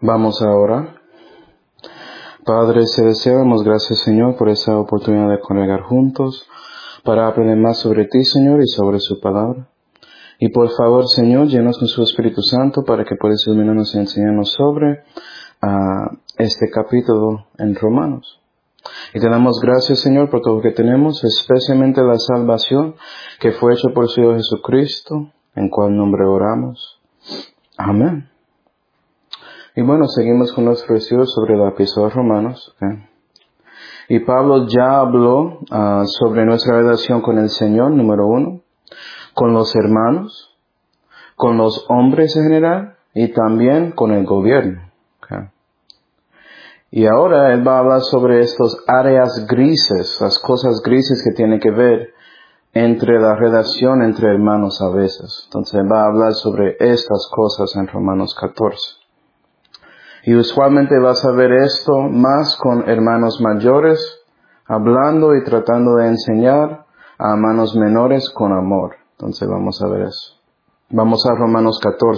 Vamos a orar. Padre celestial, damos gracias, Señor, por esta oportunidad de congregar juntos para aprender más sobre ti, Señor, y sobre su palabra. Y por favor, Señor, llenos con su Espíritu Santo para que puedas iluminarnos y enseñarnos sobre este capítulo en Romanos. Y te damos gracias, Señor, por todo lo que tenemos, especialmente la salvación que fue hecha por su Hijo Jesucristo, en cual nombre oramos. Amén. Y bueno, seguimos con nuestro estudio sobre la epístola de Romanos. Okay. Y Pablo ya habló sobre nuestra relación con el Señor, número 1, con los hermanos, con los hombres en general y también con el gobierno. Okay. Y ahora él va a hablar sobre estas áreas grises, las cosas grises que tienen que ver entre la relación entre hermanos a veces. Entonces él va a hablar sobre estas cosas en Romanos 14. Y usualmente vas a ver esto más con hermanos mayores, hablando y tratando de enseñar a hermanos menores con amor. Entonces vamos a ver eso. Vamos a Romanos 14.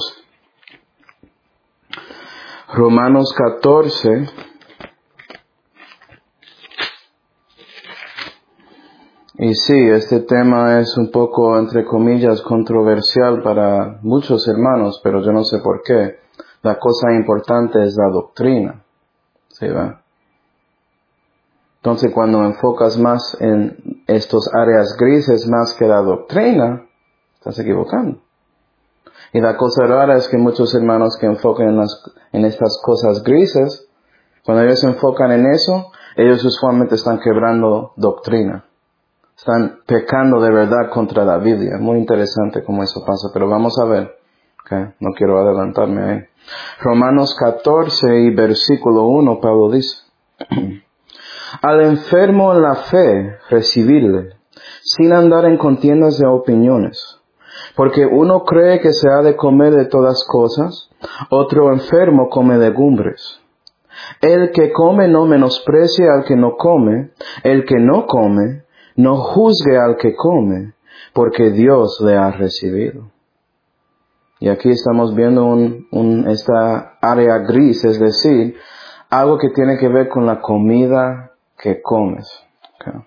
Romanos 14. Y sí, este tema es un poco, entre comillas, controversial para muchos hermanos, pero yo no sé por qué. La cosa importante es la doctrina. ¿Sí va? Entonces, cuando enfocas más en estas áreas grises más que la doctrina, estás equivocando. Y la cosa rara es que muchos hermanos que enfocan en estas cosas grises, cuando ellos se enfocan en eso, ellos usualmente están quebrando doctrina. Están pecando de verdad contra la Biblia. Muy interesante cómo eso pasa, pero vamos a ver. Okay. No quiero adelantarme ahí. Romanos 14 y versículo 1, Pablo dice: Al enfermo en la fe, recibirle, sin andar en contiendas de opiniones. Porque uno cree que se ha de comer de todas cosas, otro enfermo come legumbres. El que come no menosprecie al que no come, el que no come no juzgue al que come, porque Dios le ha recibido. Y aquí estamos viendo esta área gris, es decir, algo que tiene que ver con la comida que comes. Okay.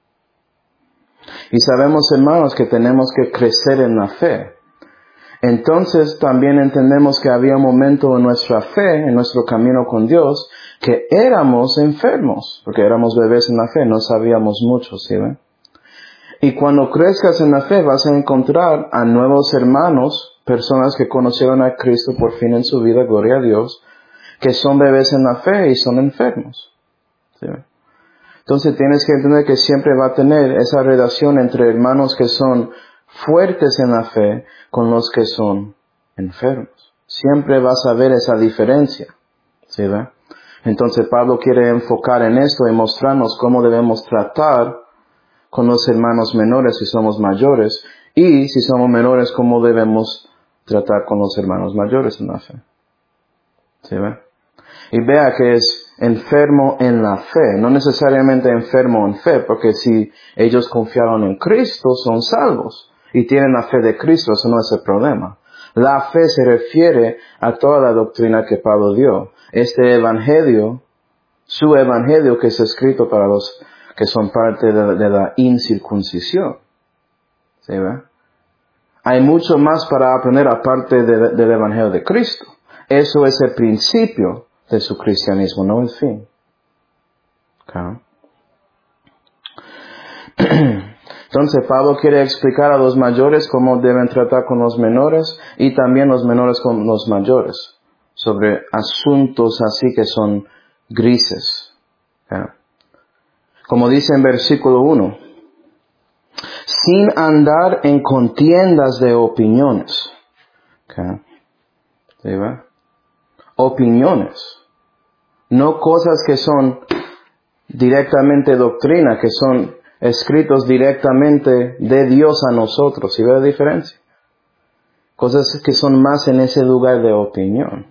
Y sabemos, hermanos, que tenemos que crecer en la fe. Entonces también entendemos que había un momento en nuestra fe, en nuestro camino con Dios, que éramos enfermos, porque éramos bebés en la fe, no sabíamos mucho, ¿sí ven? Y cuando crezcas en la fe vas a encontrar a nuevos hermanos, personas que conocieron a Cristo por fin en su vida, gloria a Dios, que son bebés en la fe y son enfermos. ¿Sí? Entonces tienes que entender que siempre va a tener esa relación entre hermanos que son fuertes en la fe con los que son enfermos. Siempre vas a ver esa diferencia. ¿Sí? Entonces Pablo quiere enfocar en esto y mostrarnos cómo debemos tratar con los hermanos menores si somos mayores, y si somos menores, cómo debemos tratar con los hermanos mayores en la fe. ¿Sí ve? Y vea que es enfermo en la fe, no necesariamente enfermo en fe, porque si ellos confiaron en Cristo, son salvos, y tienen la fe de Cristo, eso no es el problema. La fe se refiere a toda la doctrina que Pablo dio. Este evangelio, su evangelio que es escrito para los que son parte de la incircuncisión. ¿Sí ve? Hay mucho más para aprender aparte del evangelio de Cristo. Eso es el principio de su cristianismo, no el fin. Okay. Entonces Pablo quiere explicar a los mayores cómo deben tratar con los menores y también los menores con los mayores, sobre asuntos así que son grises. Okay. Como dice en versículo 1, sin andar en contiendas de opiniones. Okay. ¿Sí va? Opiniones. No cosas que son directamente doctrina, que son escritos directamente de Dios a nosotros. ¿Sí ve la diferencia? Cosas que son más en ese lugar de opinión.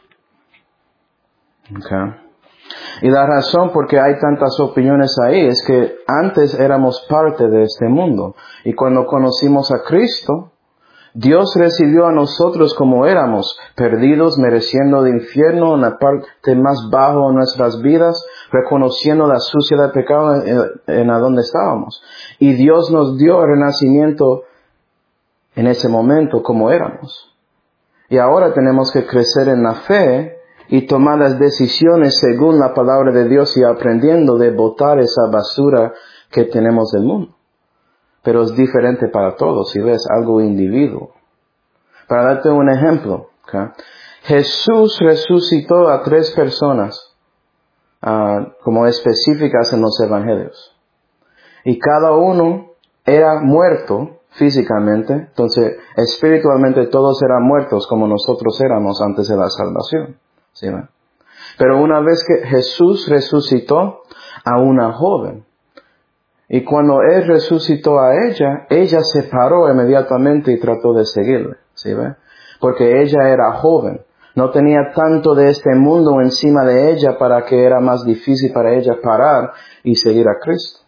Okay. Y la razón por qué hay tantas opiniones ahí es que antes éramos parte de este mundo. Y cuando conocimos a Cristo, Dios recibió a nosotros como éramos, perdidos, mereciendo el infierno en la parte más baja de nuestras vidas, reconociendo la suciedad del pecado en a donde estábamos. Y Dios nos dio el renacimiento en ese momento como éramos. Y ahora tenemos que crecer en la fe y tomar las decisiones según la palabra de Dios y aprendiendo de botar esa basura que tenemos del mundo. Pero es diferente para todos, si ves, algo individuo. Para darte un ejemplo, ¿okay? Jesús resucitó a 3 personas, como específicas en los evangelios. Y cada uno era muerto físicamente, entonces espiritualmente todos eran muertos como nosotros éramos antes de la salvación. ¿Sí, ¿no? Pero una vez que Jesús resucitó a una joven, y cuando Él resucitó a ella se paró inmediatamente y trató de seguirle. ¿Sí ve? Porque ella era joven. No tenía tanto de este mundo encima de ella para que era más difícil para ella parar y seguir a Cristo.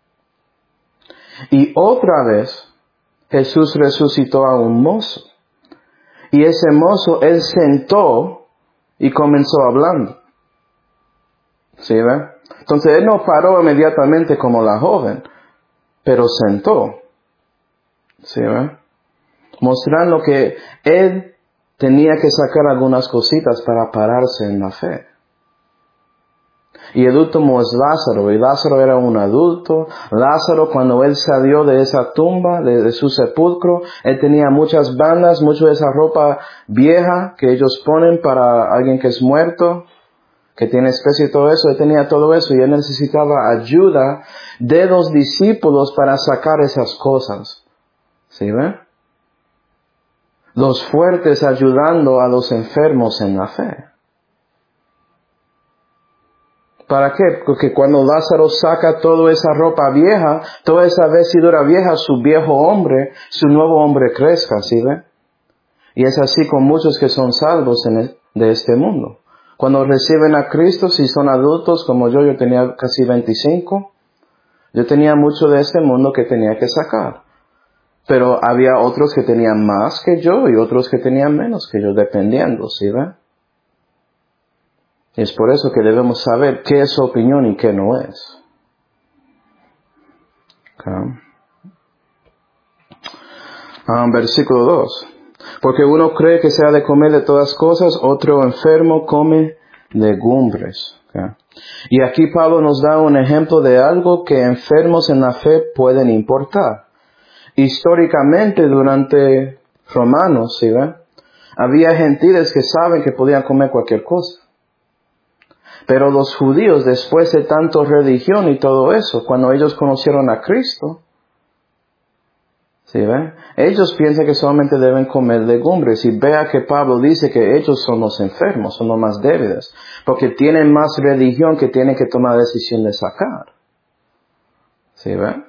Y otra vez, Jesús resucitó a un mozo. Y ese mozo, Él sentó y comenzó hablando. ¿Sí ve? Entonces Él no paró inmediatamente como la joven, pero sentó. ¿Sí ve? Mostrando que Él tenía que sacar algunas cositas para pararse en la fe. Y el último es Lázaro, y Lázaro era un adulto. Lázaro, cuando él salió de esa tumba, de su sepulcro, él tenía muchas bandas, mucho de esa ropa vieja que ellos ponen para alguien que es muerto, que tiene especie y todo eso. Él tenía todo eso y él necesitaba ayuda de los discípulos para sacar esas cosas. ¿Sí ven? Los fuertes ayudando a los enfermos en la fe. ¿Para qué? Porque cuando Lázaro saca toda esa ropa vieja, toda esa vestidura vieja, su viejo hombre, su nuevo hombre crezca, ¿sí ve? Y es así con muchos que son salvos de este mundo. Cuando reciben a Cristo, si son adultos como yo tenía casi 25, yo tenía mucho de este mundo que tenía que sacar. Pero había otros que tenían más que yo y otros que tenían menos que yo, dependiendo, ¿sí ve? Y es por eso que debemos saber qué es su opinión y qué no es. Okay. Versículo 2. Porque uno cree que se ha de comer de todas cosas, otro enfermo come legumbres. Okay. Y aquí Pablo nos da un ejemplo de algo que enfermos en la fe pueden importar. Históricamente, durante Romanos, ¿sí ve? Había gentiles que saben que podían comer cualquier cosa. Pero los judíos, después de tanto religión y todo eso, cuando ellos conocieron a Cristo, ¿sí ven? Ellos piensan que solamente deben comer legumbres. Y vea que Pablo dice que ellos son los enfermos, son los más débiles, porque tienen más religión que tienen que tomar la decisión de sacar. ¿Sí ven?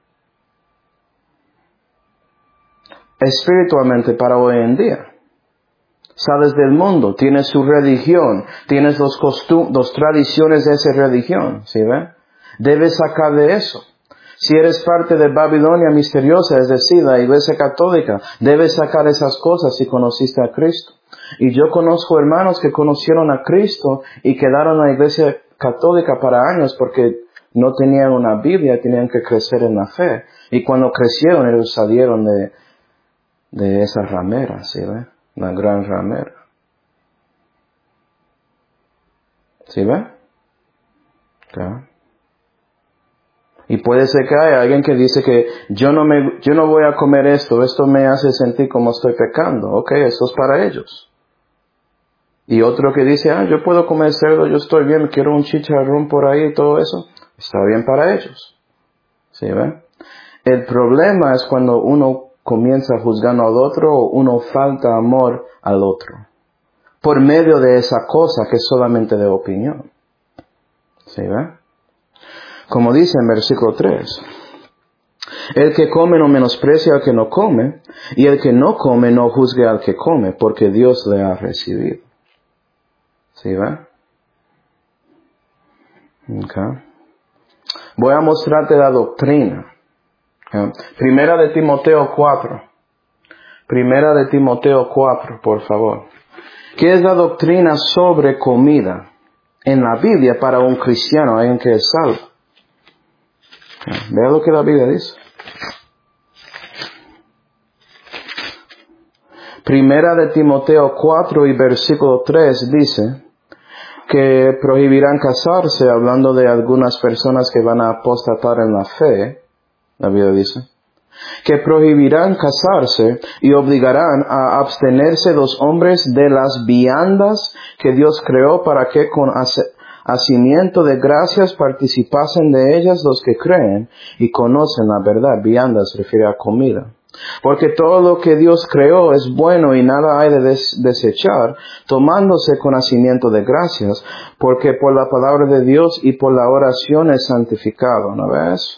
Espiritualmente para hoy en día. Sales del mundo, tienes su religión, tienes los tradiciones de esa religión, ¿sí ve? Debes sacar de eso. Si eres parte de Babilonia misteriosa, es decir, la Iglesia Católica, debes sacar esas cosas si conociste a Cristo. Y yo conozco hermanos que conocieron a Cristo y quedaron en la Iglesia Católica para años porque no tenían una Biblia, tenían que crecer en la fe. Y cuando crecieron, ellos salieron de esa ramera, ¿sí ve? La gran ramera. ¿Sí ve? Okay. Y puede ser que haya alguien que dice que yo no voy a comer esto me hace sentir como estoy pecando. Ok, eso es para ellos. Y otro que dice, yo puedo comer cerdo, yo estoy bien, quiero un chicharrón por ahí y todo eso. Está bien para ellos. ¿Sí ve? El problema es cuando uno comienza juzgando al otro o uno falta amor al otro. Por medio de esa cosa que es solamente de opinión. ¿Sí ve? Como dice en versículo 3. El que come no menosprecia al que no come, y el que no come no juzgue al que come, porque Dios le ha recibido. ¿Sí ve? Okay. Voy a mostrarte la doctrina. Okay. Primera de Timoteo 4. Primera de Timoteo 4, por favor. ¿Qué es la doctrina sobre comida en la Biblia para un cristiano, alguien que es salvo? Vea lo que la Biblia dice. Primera de Timoteo 4 y versículo 3 dice que prohibirán casarse, hablando de algunas personas que van a apostatar en la fe. La Biblia dice que prohibirán casarse y obligarán a abstenerse los hombres de las viandas que Dios creó para que con hacimiento de gracias participasen de ellas los que creen y conocen la verdad. Viandas se refiere a comida. Porque todo lo que Dios creó es bueno y nada hay de desechar, tomándose conocimiento de gracias, porque por la palabra de Dios y por la oración es santificado. ¿No ves?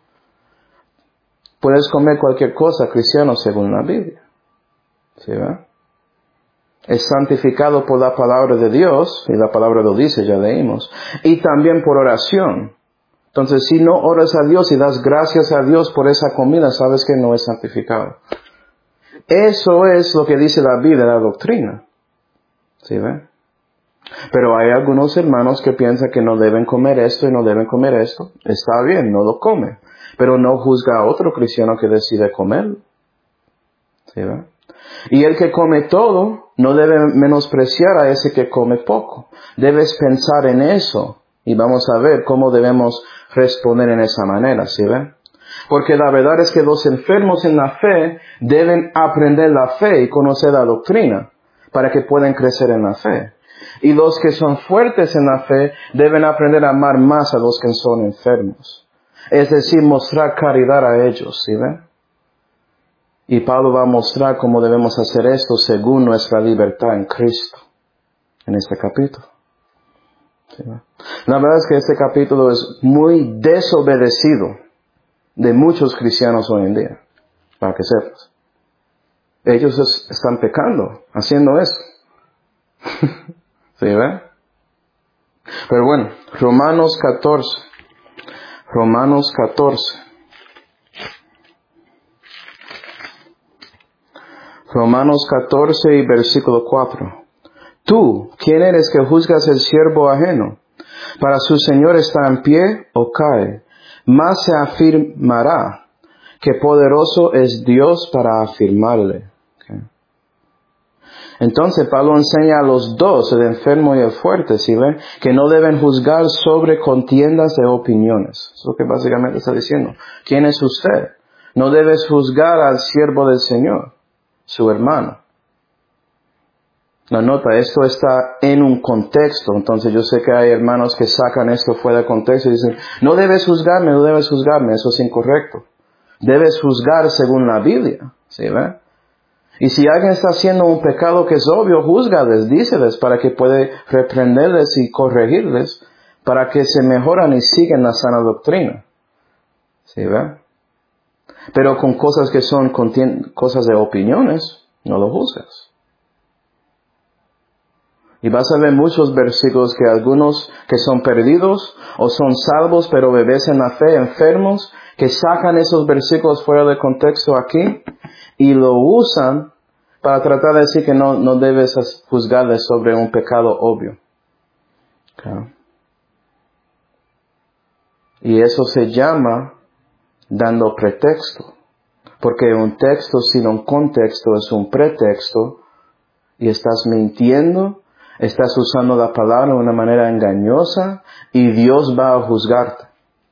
Puedes comer cualquier cosa, cristiano, según la Biblia. ¿Sí, ve? Es santificado por la palabra de Dios, y la palabra lo dice, ya leímos, y también por oración. Entonces, si no oras a Dios y das gracias a Dios por esa comida, sabes que no es santificado. Eso es lo que dice la Biblia, la doctrina. ¿Sí ve? Pero hay algunos hermanos que piensan que no deben comer esto y no deben comer esto. Está bien, no lo come. Pero no juzga a otro cristiano que decide comerlo. ¿Sí ve? Y el que come todo, no debe menospreciar a ese que come poco. Debes pensar en eso. Y vamos a ver cómo debemos responder en esa manera, ¿sí ve? Porque la verdad es que los enfermos en la fe deben aprender la fe y conocer la doctrina para que puedan crecer en la fe. Y los que son fuertes en la fe deben aprender a amar más a los que son enfermos. Es decir, mostrar caridad a ellos, ¿sí ve? Y Pablo va a mostrar cómo debemos hacer esto según nuestra libertad en Cristo, en este capítulo. ¿Sí ve? La verdad es que este capítulo es muy desobedecido de muchos cristianos hoy en día, para que sepas. Ellos están pecando, haciendo eso. ¿Sí ve? Pero bueno, Romanos 14. Romanos 14. Romanos 14 y versículo 4. Tú, ¿quién eres que juzgas el siervo ajeno? Para su Señor está en pie o cae, más se afirmará que poderoso es Dios para afirmarle. Okay. Entonces Pablo enseña a los dos, el enfermo y el fuerte, ¿sí ven? Que no deben juzgar sobre contiendas de opiniones. Eso es lo que básicamente está diciendo. ¿Quién es usted? No debes juzgar al siervo del Señor, su hermano. La nota, esto está en un contexto. Entonces yo sé que hay hermanos que sacan esto fuera de contexto y dicen, no debes juzgarme, eso es incorrecto. Debes juzgar según la Biblia, ¿sí ve? Y si alguien está haciendo un pecado que es obvio, júzgales, díceles para que pueda reprenderles y corregirles, para que se mejoran y sigan la sana doctrina, ¿sí ve? Pero con cosas que son cosas de opiniones, no lo juzgas. Y vas a ver muchos versículos que algunos que son perdidos o son salvos pero bebés en la fe, enfermos, que sacan esos versículos fuera de contexto aquí y lo usan para tratar de decir que no debes juzgarles sobre un pecado obvio. Okay. Y eso se llama dando pretexto. Porque un texto sin un contexto es un pretexto y estás mintiendo. Estás usando la palabra de una manera engañosa y Dios va a juzgarte.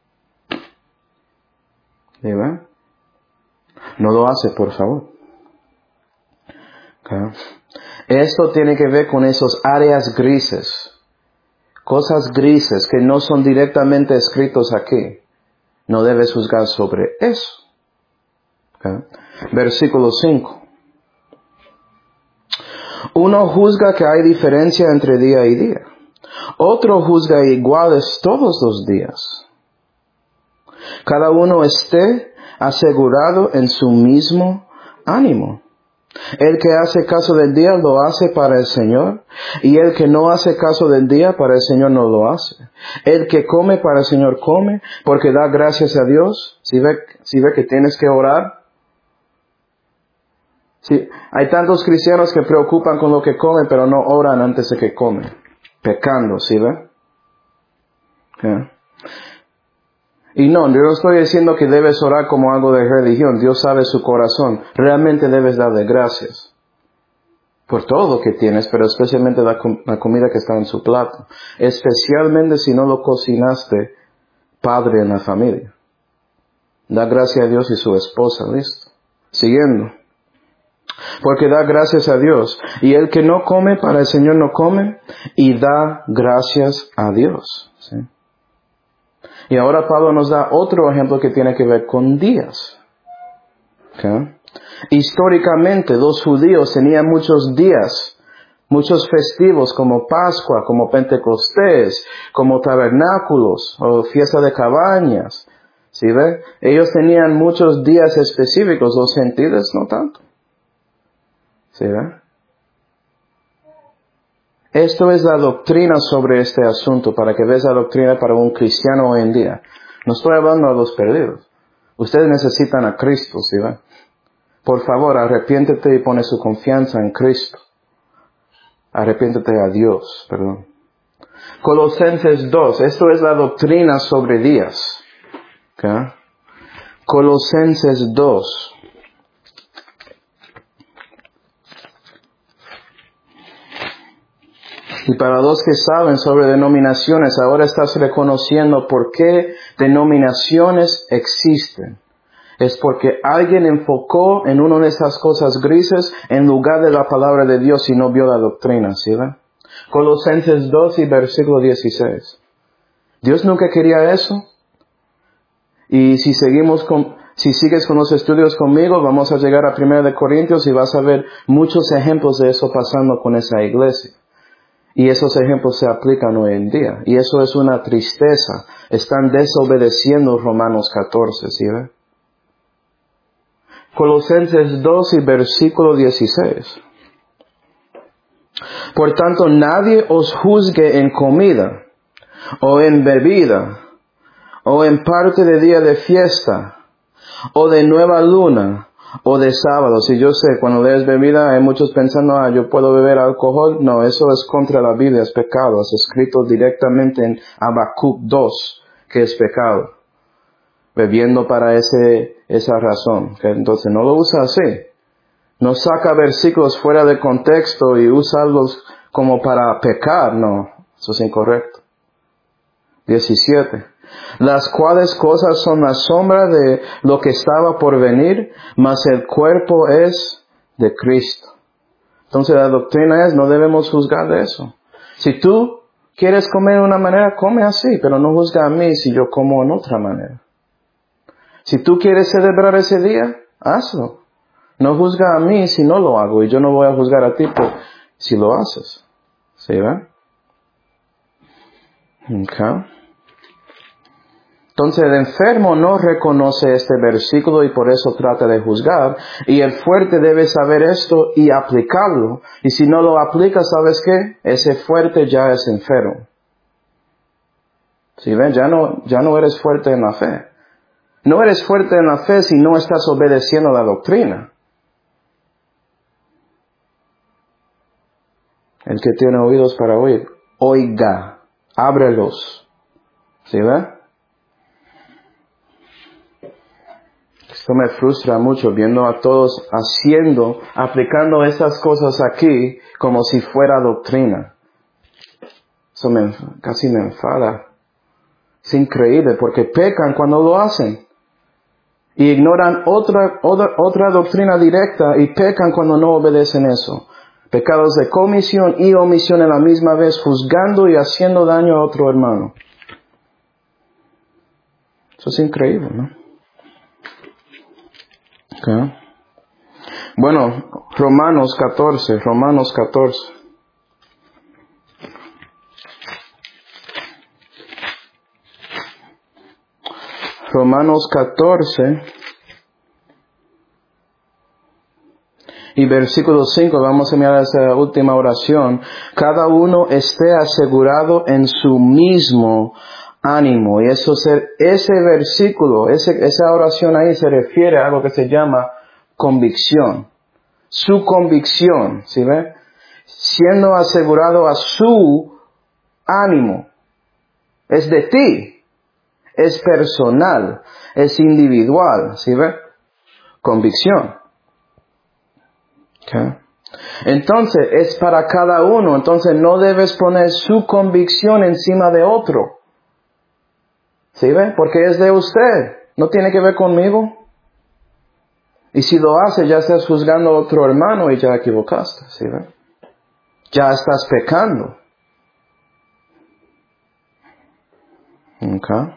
¿Sí ve? No lo hace, por favor. Okay. Esto tiene que ver con esas áreas grises. Cosas grises que no son directamente escritos aquí. No debes juzgar sobre eso. Okay. Versículo 5. Uno juzga que hay diferencia entre día y día. Otro juzga iguales todos los días. Cada uno esté asegurado en su mismo ánimo. El que hace caso del día lo hace para el Señor, y el que no hace caso del día para el Señor no lo hace. El que come para el Señor come, porque da gracias a Dios. Si ve que tienes que orar, Sí, hay tantos cristianos que preocupan con lo que comen, pero no oran antes de que comen. Pecando, ¿sí ve? ¿Okay? Y no, yo no estoy diciendo que debes orar como algo de religión. Dios sabe su corazón. Realmente debes darle gracias por todo lo que tienes, pero especialmente la comida que está en su plato. Especialmente si no lo cocinaste padre en la familia. Da gracias a Dios y su esposa, ¿listo? Siguiendo. Porque da gracias a Dios. Y el que no come, para el Señor no come, y da gracias a Dios. ¿Sí? Y ahora Pablo nos da otro ejemplo que tiene que ver con días. ¿Okay? Históricamente los judíos tenían muchos días, muchos festivos como Pascua, como Pentecostés, como tabernáculos o fiesta de cabañas. ¿Sí ve? Ellos tenían muchos días específicos, los gentiles no tanto. ¿Sí ve? Esto es la doctrina sobre este asunto, para que veas la doctrina para un cristiano hoy en día. No estoy hablando a los perdidos. Ustedes necesitan a Cristo, ¿sí ve? Por favor, arrepiéntete y pone su confianza en Cristo. Arrepiéntete a Dios, perdón. Colosenses 2, esto es la doctrina sobre días. ¿Okay? Colosenses 2. Y para los que saben sobre denominaciones, ahora estás reconociendo por qué denominaciones existen. Es porque alguien enfocó en una de esas cosas grises en lugar de la palabra de Dios y no vio la doctrina, ¿sí ve? Colosenses 2 y versículo 16. Dios nunca quería eso. Y si sigues con los estudios conmigo, vamos a llegar a 1 Corintios y vas a ver muchos ejemplos de eso pasando con esa iglesia. Y esos ejemplos se aplican hoy en día. Y eso es una tristeza. Están desobedeciendo Romanos 14, ¿sí ve? Colosenses 2 y versículo 16. Por tanto, nadie os juzgue en comida, o en bebida, o en parte de día de fiesta, o de nueva luna, o de sábado. Si yo sé, cuando lees bebida, hay muchos pensando, yo puedo beber alcohol. No, eso es contra la Biblia, es pecado. Es escrito directamente en Habacuc 2, que es pecado. Bebiendo para esa razón. ¿Okay? Entonces no lo usa así. No saca versículos fuera de contexto y usarlos como para pecar. No, eso es incorrecto. 17. Las cuales cosas son la sombra de lo que estaba por venir, mas el cuerpo es de Cristo. Entonces la doctrina es, no debemos juzgar de eso. Si tú quieres comer de una manera, come así, pero no juzga a mí si yo como en otra manera. Si tú quieres celebrar ese día, hazlo. No juzga a mí si no lo hago, y yo no voy a juzgar a ti si lo haces. ¿Sí, ve? Okay. Entonces el enfermo no reconoce este versículo y por eso trata de juzgar. Y el fuerte debe saber esto y aplicarlo. Y si no lo aplica, ¿sabes qué? Ese fuerte ya es enfermo. ¿Sí ven? Ya no eres fuerte en la fe. No eres fuerte en la fe si no estás obedeciendo la doctrina. El que tiene oídos para oír, oiga, ábrelos. ¿Sí ve? Esto me frustra mucho viendo a todos aplicando esas cosas aquí como si fuera doctrina. Eso casi me enfada. Es increíble porque pecan cuando lo hacen. Y ignoran otra doctrina directa y pecan cuando no obedecen eso. Pecados de comisión y omisión en la misma vez, juzgando y haciendo daño a otro hermano. Eso es increíble, ¿no? Okay. Bueno, Romanos 14. Romanos 14 y versículo 5, vamos a mirar esa última oración. Cada uno esté asegurado en su mismo ánimo. Y ese versículo, esa oración ahí se refiere a algo que se llama convicción. su convicción, ¿sí ve? Siendo asegurado a su ánimo. Es de ti. Es personal. Es individual, ¿sí ve? Convicción. Okay. Entonces, es para cada uno. Entonces, no debes poner su convicción encima de otro. ¿Sí ve? Porque es de usted. No tiene que ver conmigo. Y si lo hace, ya estás juzgando a otro hermano y ya equivocaste. ¿Sí ve? Ya estás pecando. Okay.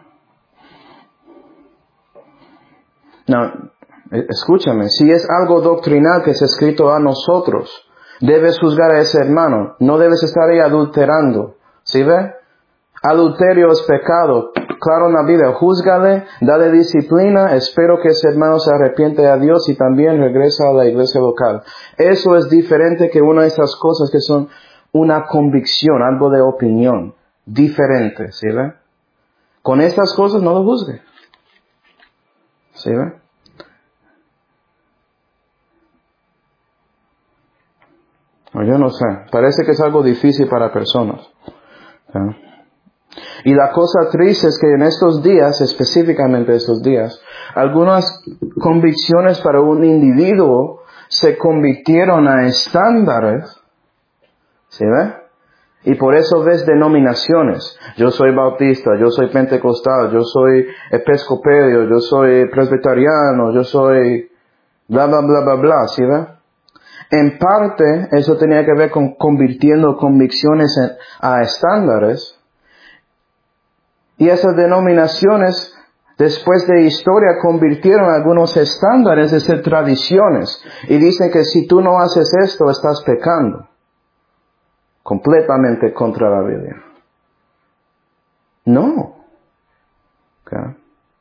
No, escúchame, si es algo doctrinal que es escrito a nosotros, debes juzgar a ese hermano, no debes estar ahí adulterando, ¿sí ve? Adulterio es pecado, claro en la Biblia, júzgale, dale disciplina, espero que ese hermano se arrepiente a Dios y también regresa a la iglesia local. Eso es diferente que una de esas cosas que son una convicción, algo de opinión, diferente, ¿sí ve? Con estas cosas no lo juzgue. ¿Sí ve? No, yo no sé. Parece que es algo difícil para personas. ¿Sí? Y la cosa triste es que en estos días, específicamente estos días, algunas convicciones para un individuo se convirtieron a estándares. ¿Sí ve? Y por eso ves denominaciones. Yo soy bautista, yo soy pentecostal, yo soy episcopio, yo soy presbiteriano, yo soy bla, bla, bla, bla, bla. ¿Sí ve? En parte, eso tenía que ver con convirtiendo convicciones a estándares. Y esas denominaciones, después de historia, convirtieron algunos estándares de ser tradiciones. Y dicen que si tú no haces esto, estás pecando. Completamente contra la Biblia. No. Okay.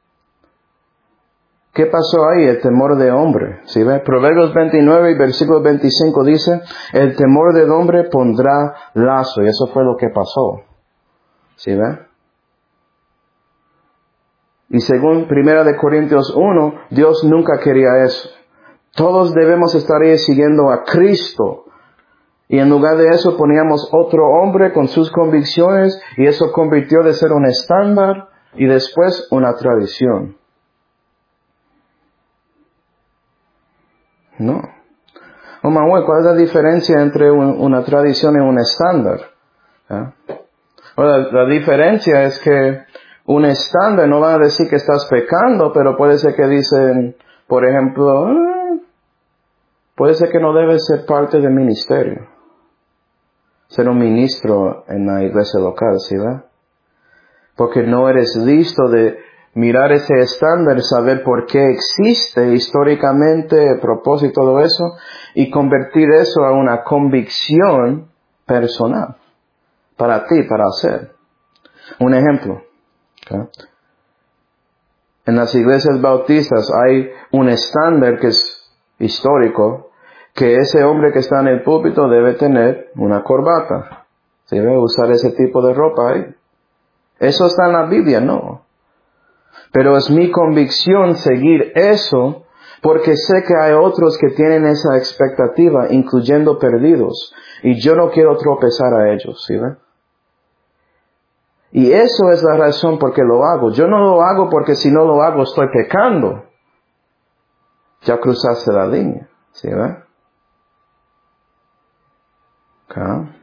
¿Qué pasó ahí? El temor de hombre. ¿Sí ve? Proverbios 29 y versículo 25 dice, el temor del hombre pondrá lazo. Y eso fue lo que pasó. ¿Sí ve? Y según 1 Corintios 1, Dios nunca quería eso. Todos debemos estar ahí siguiendo a Cristo. Y en lugar de eso poníamos otro hombre con sus convicciones y eso convirtió de ser un estándar y después una tradición. No. Oh, Manuel, ¿cuál es la diferencia entre una tradición y un estándar? ¿Eh? Bueno, la diferencia es que un estándar no va a decir que estás pecando, pero puede ser que dicen, por ejemplo, puede ser que no debes ser parte del ministerio. Ser un ministro en la iglesia local, ¿sí va? Porque no eres listo de mirar ese estándar, saber por qué existe históricamente, el propósito, todo eso, y convertir eso a una convicción personal. Para ti, para hacer. Un ejemplo. ¿Okay? En las iglesias bautistas hay un estándar que es histórico, que ese hombre que está en el púlpito debe tener una corbata. ¿Sí? Debe usar ese tipo de ropa ahí. Eso está en la Biblia, no. Pero es mi convicción seguir eso porque sé que hay otros que tienen esa expectativa, incluyendo perdidos. Y yo no quiero tropezar a ellos, ¿sí ve? Y eso es la razón por qué lo hago. Yo no lo hago porque si no lo hago estoy pecando. Ya cruzaste la línea, ¿sí ve? Okay.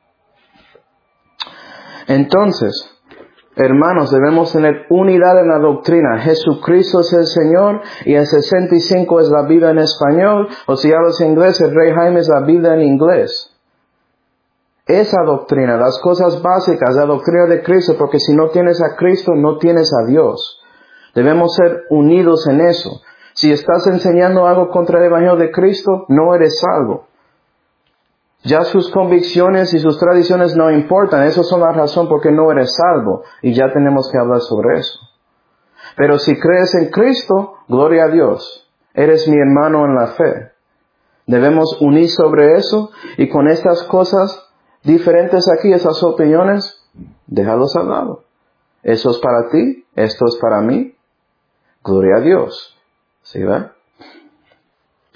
Entonces, hermanos, debemos tener unidad en la doctrina. Jesucristo es el Señor y el 65 es la Biblia en español. O si hablas inglés, el Rey Jaime es la Biblia en inglés. Esa doctrina, las cosas básicas, la doctrina de Cristo, porque si no tienes a Cristo, no tienes a Dios. Debemos ser unidos en eso. Si estás enseñando algo contra el Evangelio de Cristo, no eres salvo. Ya sus convicciones y sus tradiciones no importan. Esas son la razón por qué no eres salvo. Y ya tenemos que hablar sobre eso. Pero si crees en Cristo, gloria a Dios. Eres mi hermano en la fe. Debemos unir sobre eso y con estas cosas diferentes aquí, esas opiniones, déjalos al lado. Eso es para ti, esto es para mí. Gloria a Dios. ¿Sí va?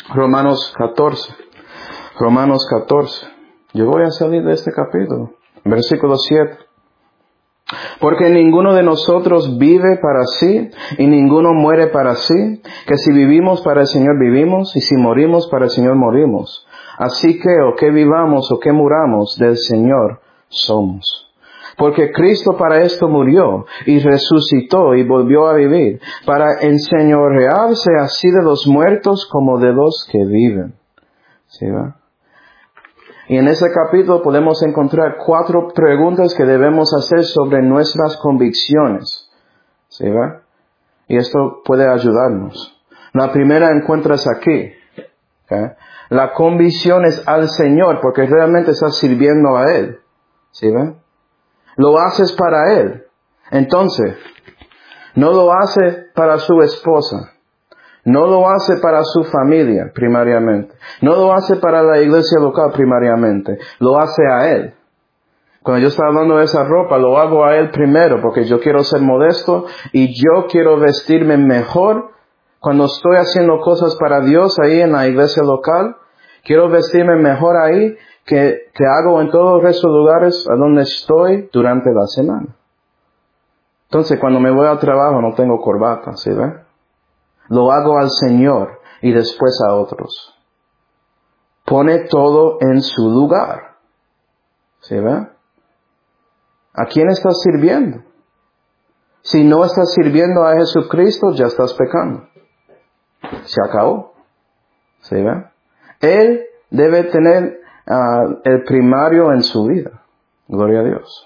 Romanos 14. Romanos 14. Yo voy a salir de este capítulo. Versículo 7. Porque ninguno de nosotros vive para sí, y ninguno muere para sí, que si vivimos para el Señor vivimos, y si morimos para el Señor morimos. Así que, o que vivamos o que muramos, del Señor somos. Porque Cristo para esto murió, y resucitó, y volvió a vivir, para enseñorearse así de los muertos como de los que viven. ¿Sí va? Y en ese capítulo podemos encontrar 4 preguntas que debemos hacer sobre nuestras convicciones. ¿Sí va? Y esto puede ayudarnos. La primera encuentras aquí. ¿Okay? La convicción es al Señor porque realmente estás sirviendo a Él. ¿Sí va? Lo haces para Él. Entonces, no lo hace para su esposa. No lo hace para su familia, primariamente. No lo hace para la iglesia local, primariamente. Lo hace a Él. Cuando yo estaba hablando de esa ropa, lo hago a Él primero, porque yo quiero ser modesto y yo quiero vestirme mejor. Cuando estoy haciendo cosas para Dios ahí en la iglesia local, quiero vestirme mejor ahí que hago en todos esos lugares a donde estoy durante la semana. Entonces, cuando me voy al trabajo no tengo corbata, ¿sí ve? Lo hago al Señor y después a otros. Pone todo en su lugar. ¿Sí ve? ¿A quién estás sirviendo? Si no estás sirviendo a Jesucristo, ya estás pecando. Se acabó. ¿Sí ve? Él debe tener el primario en su vida. Gloria a Dios.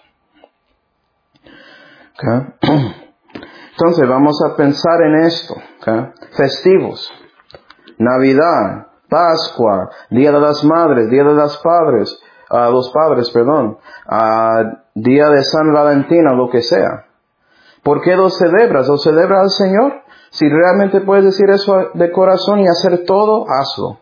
¿Okay? Entonces vamos a pensar en esto. ¿Okay? Festivos, Navidad, Pascua, Día de las Madres, Día de los Padres, Día de San Valentín, o lo que sea. ¿Por qué lo celebras? ¿Lo celebras al Señor? Si realmente puedes decir eso de corazón y hacer todo, hazlo.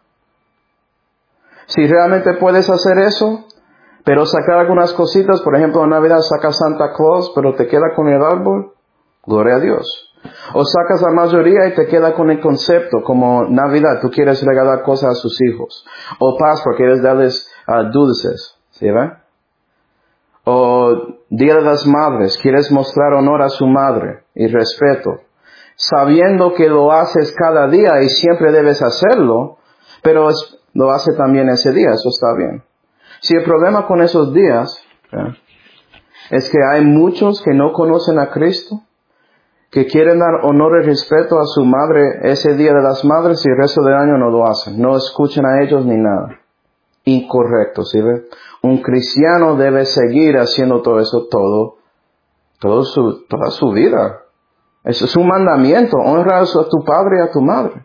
Si realmente puedes hacer eso, pero sacar algunas cositas, por ejemplo en Navidad saca Santa Claus, pero te queda con el árbol, gloria a Dios. O sacas la mayoría y te queda con el concepto, como Navidad, tú quieres regalar cosas a sus hijos. O Pascua, quieres darles dulces, ¿sí ve? O Día de las Madres, quieres mostrar honor a su madre y respeto. Sabiendo que lo haces cada día y siempre debes hacerlo, pero lo hace también ese día, eso está bien. Si el problema con esos días es que hay muchos que no conocen a Cristo, que quieren dar honor y respeto a su madre ese Día de las Madres y el resto del año no lo hacen. No escuchan a ellos ni nada. Incorrecto, ¿sí ve? Un cristiano debe seguir haciendo todo eso toda su vida. Eso es un mandamiento. Honra a tu padre y a tu madre.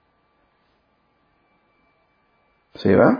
¿Sí ve?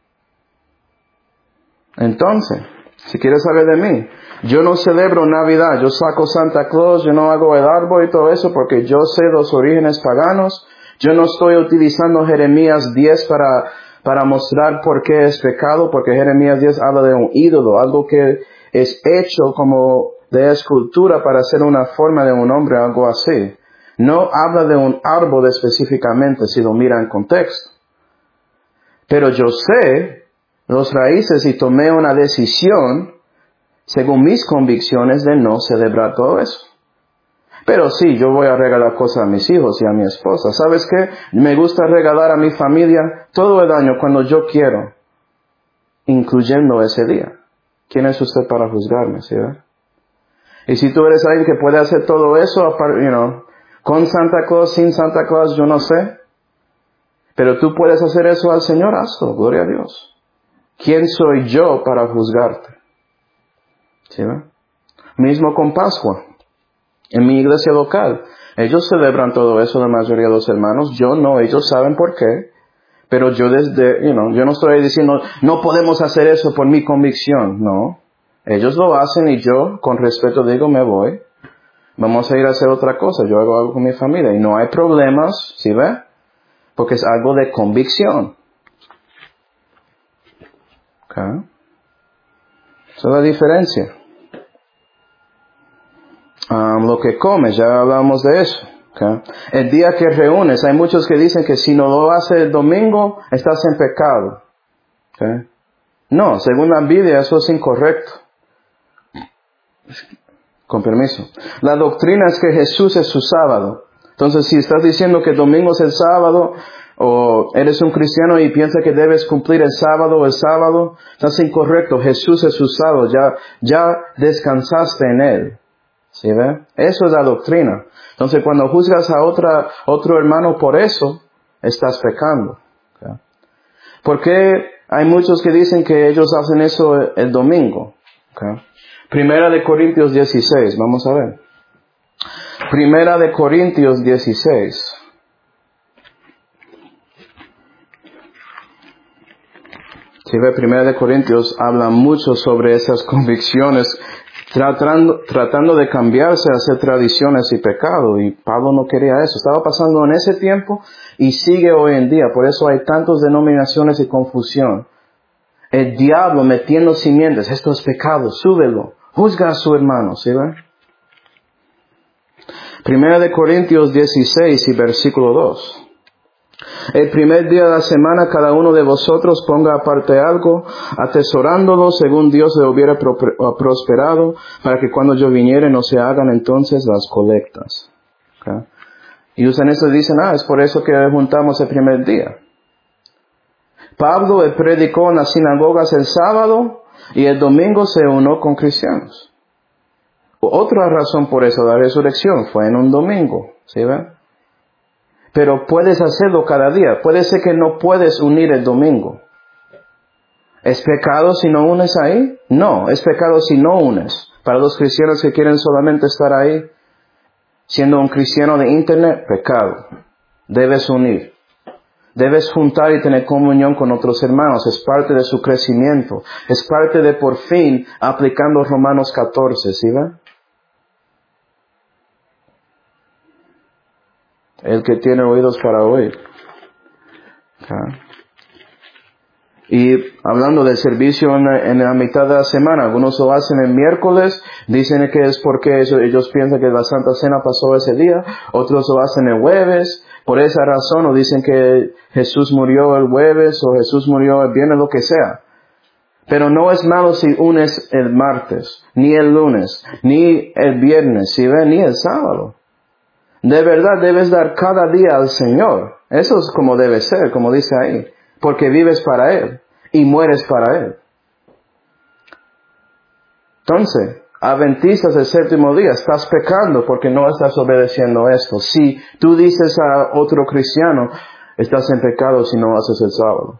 Entonces, si quieres saber de mí, yo no celebro Navidad, yo saco Santa Claus, yo no hago el árbol y todo eso porque yo sé los orígenes paganos. Yo no estoy utilizando Jeremías 10 para mostrar por qué es pecado, porque Jeremías 10 habla de un ídolo, algo que es hecho como de escultura para hacer una forma de un hombre, algo así. No habla de un árbol específicamente si lo mira en contexto. Pero yo sé los raíces y tomé una decisión según mis convicciones de no celebrar todo eso. Pero sí, yo voy a regalar cosas a mis hijos y a mi esposa. ¿Sabes qué? Me gusta regalar a mi familia todo el año cuando yo quiero, incluyendo ese día. ¿Quién es usted para juzgarme? ¿Sí? Y si tú eres alguien que puede hacer todo eso, con Santa Claus, sin Santa Claus, yo no sé. Pero tú puedes hacer eso al Señor, hazlo, gloria a Dios. ¿Quién soy yo para juzgarte? ¿Sí? Mismo con Pascua. En mi iglesia local, ellos celebran todo eso, la mayoría de los hermanos. Yo no, ellos saben por qué. Pero yo yo no estoy diciendo, no podemos hacer eso por mi convicción. No. Ellos lo hacen y yo, con respeto, digo, me voy. Vamos a ir a hacer otra cosa. Yo hago algo con mi familia. Y no hay problemas, ¿sí ve? Porque es algo de convicción. ¿Okay? Esa es la diferencia. Lo que comes, ya hablamos de eso. Okay. El día que reúnes, hay muchos que dicen que si no lo haces el domingo, estás en pecado. Okay. No, según la Biblia eso es incorrecto. Con permiso. La doctrina es que Jesús es su sábado. Entonces, si estás diciendo que el domingo es el sábado, o eres un cristiano y piensas que debes cumplir el sábado, estás incorrecto. Jesús es su sábado. Ya descansaste en Él. ¿Sí ve? Eso es la doctrina. Entonces, cuando juzgas a otro hermano por eso, estás pecando. ¿Okay? ¿Por qué hay muchos que dicen que ellos hacen eso el domingo? ¿Okay? Primera de Corintios 16, vamos a ver. Primera de Corintios 16. Si ve, Primera de Corintios habla mucho sobre esas convicciones, tratando de cambiarse a hacer tradiciones y pecado, y Pablo no quería eso. Estaba pasando en ese tiempo y sigue hoy en día, por eso hay tantas denominaciones y confusión. El diablo metiendo simientes, esto es pecado, súbelo, juzga a su hermano, ¿sí ve? Primera de Corintios 16 y versículo 2. El primer día de la semana cada uno de vosotros ponga aparte algo, atesorándolo según Dios le hubiera prosperado, para que cuando yo viniere no se hagan entonces las colectas. ¿Okay? Y usan eso y dicen, es por eso que juntamos el primer día. Pablo predicó en las sinagogas el sábado y el domingo se unió con cristianos. Otra razón por eso, la resurrección fue en un domingo, ¿sí ven? Pero puedes hacerlo cada día. Puede ser que no puedes unir el domingo. ¿Es pecado si no unes ahí? No, es pecado si no unes. Para los cristianos que quieren solamente estar ahí, siendo un cristiano de internet, pecado. Debes unir. Debes juntar y tener comunión con otros hermanos. Es parte de su crecimiento. Es parte de por fin aplicando Romanos 14, ¿sí ven? El que tiene oídos para oír. Okay. Y hablando del servicio en la mitad de la semana, algunos lo hacen el miércoles, dicen que es porque ellos piensan que la Santa Cena pasó ese día, otros lo hacen el jueves, por esa razón, o dicen que Jesús murió el jueves, o Jesús murió el viernes, lo que sea. Pero no es malo si unes el martes, ni el lunes, ni el viernes, si ven, ni el sábado. De verdad debes dar cada día al Señor. Eso es como debe ser, como dice ahí. Porque vives para Él y mueres para Él. Entonces, adventistas del séptimo día, estás pecando porque no estás obedeciendo esto. Si tú dices a otro cristiano, estás en pecado si no haces el sábado.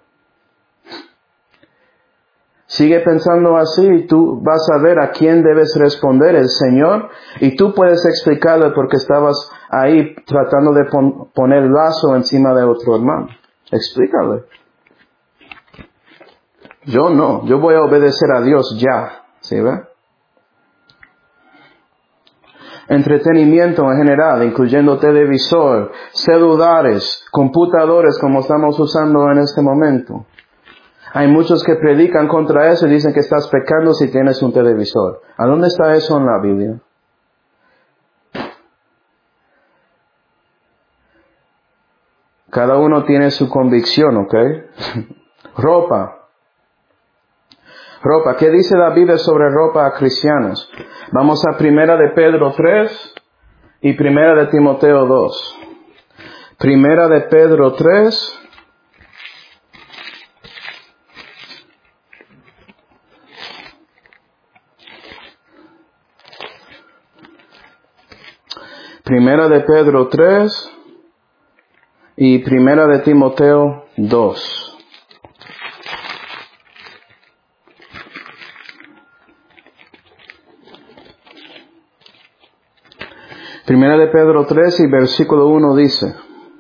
Sigue pensando así y tú vas a ver a quién debes responder, el Señor, y tú puedes explicarle por qué estabas ahí tratando de poner lazo encima de otro hermano. Explícale. Yo no, yo voy a obedecer a Dios ya, ¿sí ve? Entretenimiento en general, incluyendo televisor, celulares, computadores como estamos usando en este momento. Hay muchos que predican contra eso y dicen que estás pecando si tienes un televisor. ¿A dónde está eso en la Biblia? Cada uno tiene su convicción, ¿ok? Ropa. ¿Qué dice la Biblia sobre ropa a cristianos? Vamos a Primera de Pedro 3 y Primera de Timoteo 2. Primera de Pedro 3. Primera de Pedro 3 y Primera de Timoteo 2. Primera de Pedro 3 y versículo 1 dice,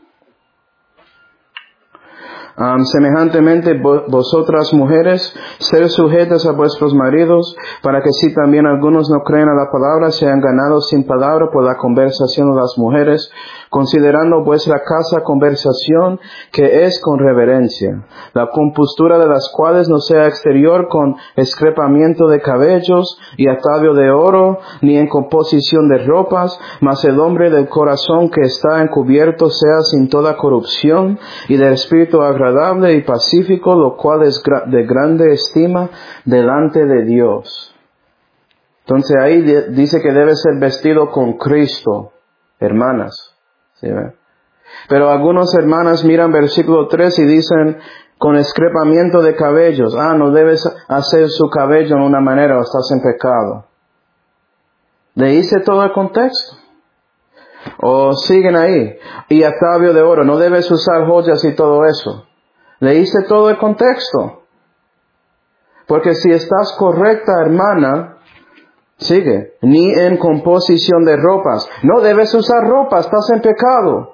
semejantemente vosotras mujeres, ser sujetas a vuestros maridos, para que si también algunos no creen a la palabra, sean ganados sin palabra por la conversación de las mujeres, considerando vuestra casa conversación que es con reverencia, la compostura de las cuales no sea exterior con excrepamiento de cabellos y atavio de oro, ni en composición de ropas, mas el hombre del corazón que está encubierto sea sin toda corrupción, y de espíritu agradable y pacífico, lo cual es de grande estima delante de Dios. Entonces ahí dice que debe ser vestido con Cristo, hermanas. ¿Sí ve? Pero algunas hermanas miran versículo 3 y dicen, con excrepamiento de cabellos. No debes hacer su cabello en una manera o estás en pecado. Le hice todo el contexto. O siguen ahí. Y atavio de oro, no debes usar joyas y todo eso. Le hice todo el contexto. Porque si estás correcta, hermana, sigue, ni en composición de ropas. No debes usar ropa, estás en pecado.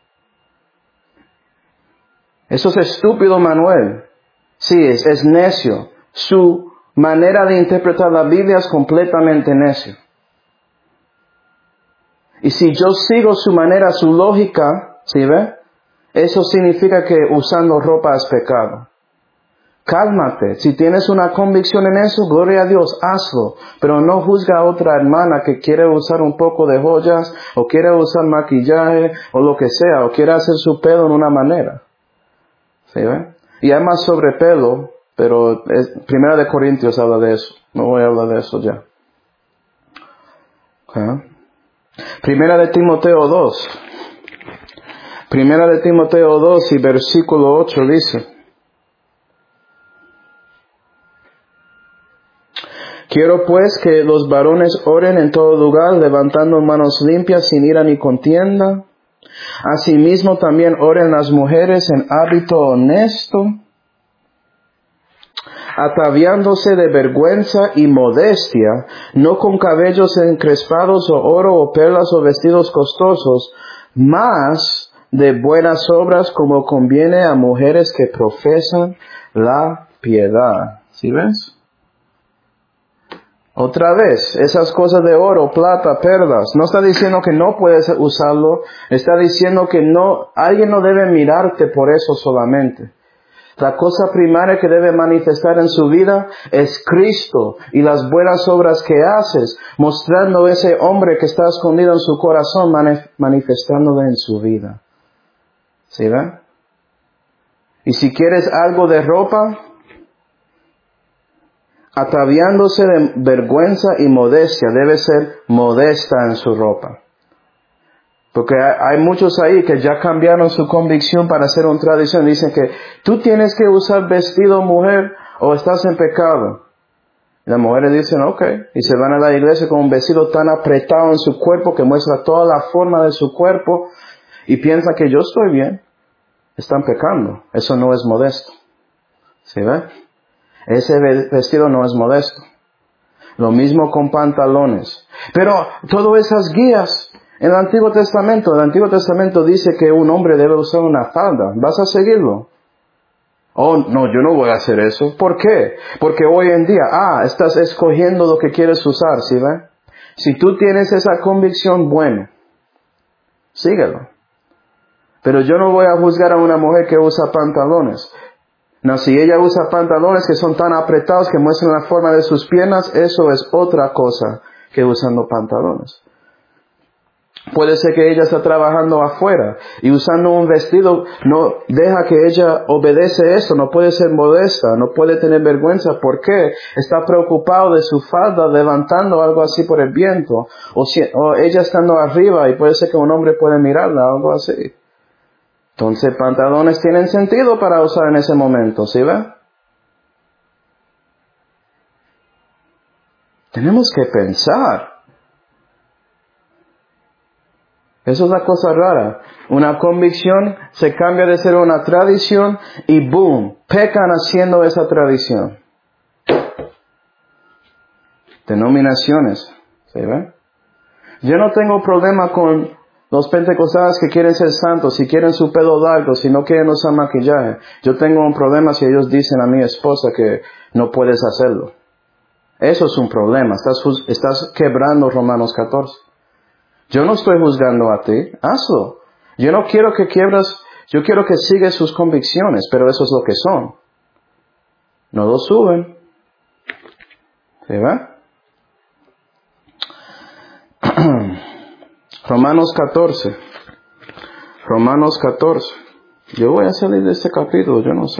Eso es estúpido, Manuel. Sí, es necio. Su manera de interpretar la Biblia es completamente necio. Y si yo sigo su manera, su lógica, ¿sí ve? Eso significa que usando ropa es pecado. Cálmate. Si tienes una convicción en eso, gloria a Dios, hazlo. Pero no juzga a otra hermana que quiere usar un poco de joyas, o quiere usar maquillaje, o lo que sea, o quiere hacer su pelo en una manera. ¿Sí ve? Y hay más sobre pelo, pero Primera de Corintios habla de eso. No voy a hablar de eso ya. Primera de Timoteo 2. Primera de Timoteo 2 y versículo 8 dice: Quiero pues que los varones oren en todo lugar, levantando manos limpias, sin ira ni contienda. Asimismo también oren las mujeres en hábito honesto, ataviándose de vergüenza y modestia, no con cabellos encrespados o oro o perlas o vestidos costosos, mas de buenas obras, como conviene a mujeres que profesan la piedad. ¿Sí ves? Otra vez, esas cosas de oro, plata, perlas, no está diciendo que no puedes usarlo, está diciendo que alguien no debe mirarte por eso solamente. La cosa primaria que debe manifestar en su vida es Cristo y las buenas obras que haces, mostrando ese hombre que está escondido en su corazón, manifestándolo en su vida. ¿Sí ven? Y si quieres algo de ropa, ataviándose de vergüenza y modestia, debe ser modesta en su ropa. Porque hay muchos ahí que ya cambiaron su convicción para hacer una tradición. Dicen que tú tienes que usar vestido mujer o estás en pecado. Y las mujeres dicen, ok. Y se van a la iglesia con un vestido tan apretado en su cuerpo que muestra toda la forma de su cuerpo. Y piensan que yo estoy bien. Están pecando. Eso no es modesto. ¿Sí ve? Ese vestido no es modesto. Lo mismo con pantalones. Pero todas esas guías en el Antiguo Testamento dice que un hombre debe usar una falda. ¿Vas a seguirlo? Oh, no, yo no voy a hacer eso. ¿Por qué? Porque hoy en día, estás escogiendo lo que quieres usar, ¿sí ve? Si tú tienes esa convicción, bueno, síguelo. Pero yo no voy a juzgar a una mujer que usa pantalones. No, si ella usa pantalones que son tan apretados que muestran la forma de sus piernas, eso es otra cosa que usando pantalones. Puede ser que ella está trabajando afuera y usando un vestido, no deja que ella obedece esto, no puede ser modesta, no puede tener vergüenza. ¿Por qué? Está preocupado de su falda levantando algo así por el viento, o ella estando arriba y puede ser que un hombre puede mirarla, algo así. Entonces, pantalones tienen sentido para usar en ese momento, ¿sí ve? Tenemos que pensar. Eso es la cosa rara. Una convicción se cambia de ser una tradición y boom, pecan haciendo esa tradición. Denominaciones, ¿sí ve? Yo no tengo problema con los pentecostales que quieren ser santos, si quieren su pelo largo, si no quieren usar maquillaje. Yo tengo un problema si ellos dicen a mi esposa que no puedes hacerlo. Eso es un problema. Estás quebrando Romanos 14. Yo no estoy juzgando a ti. Hazlo. Yo no quiero que quiebras, yo quiero que sigas sus convicciones, pero eso es lo que son. No lo suben. ¿Sí va? Romanos 14. Romanos 14. Yo voy a salir de este capítulo, yo no sé.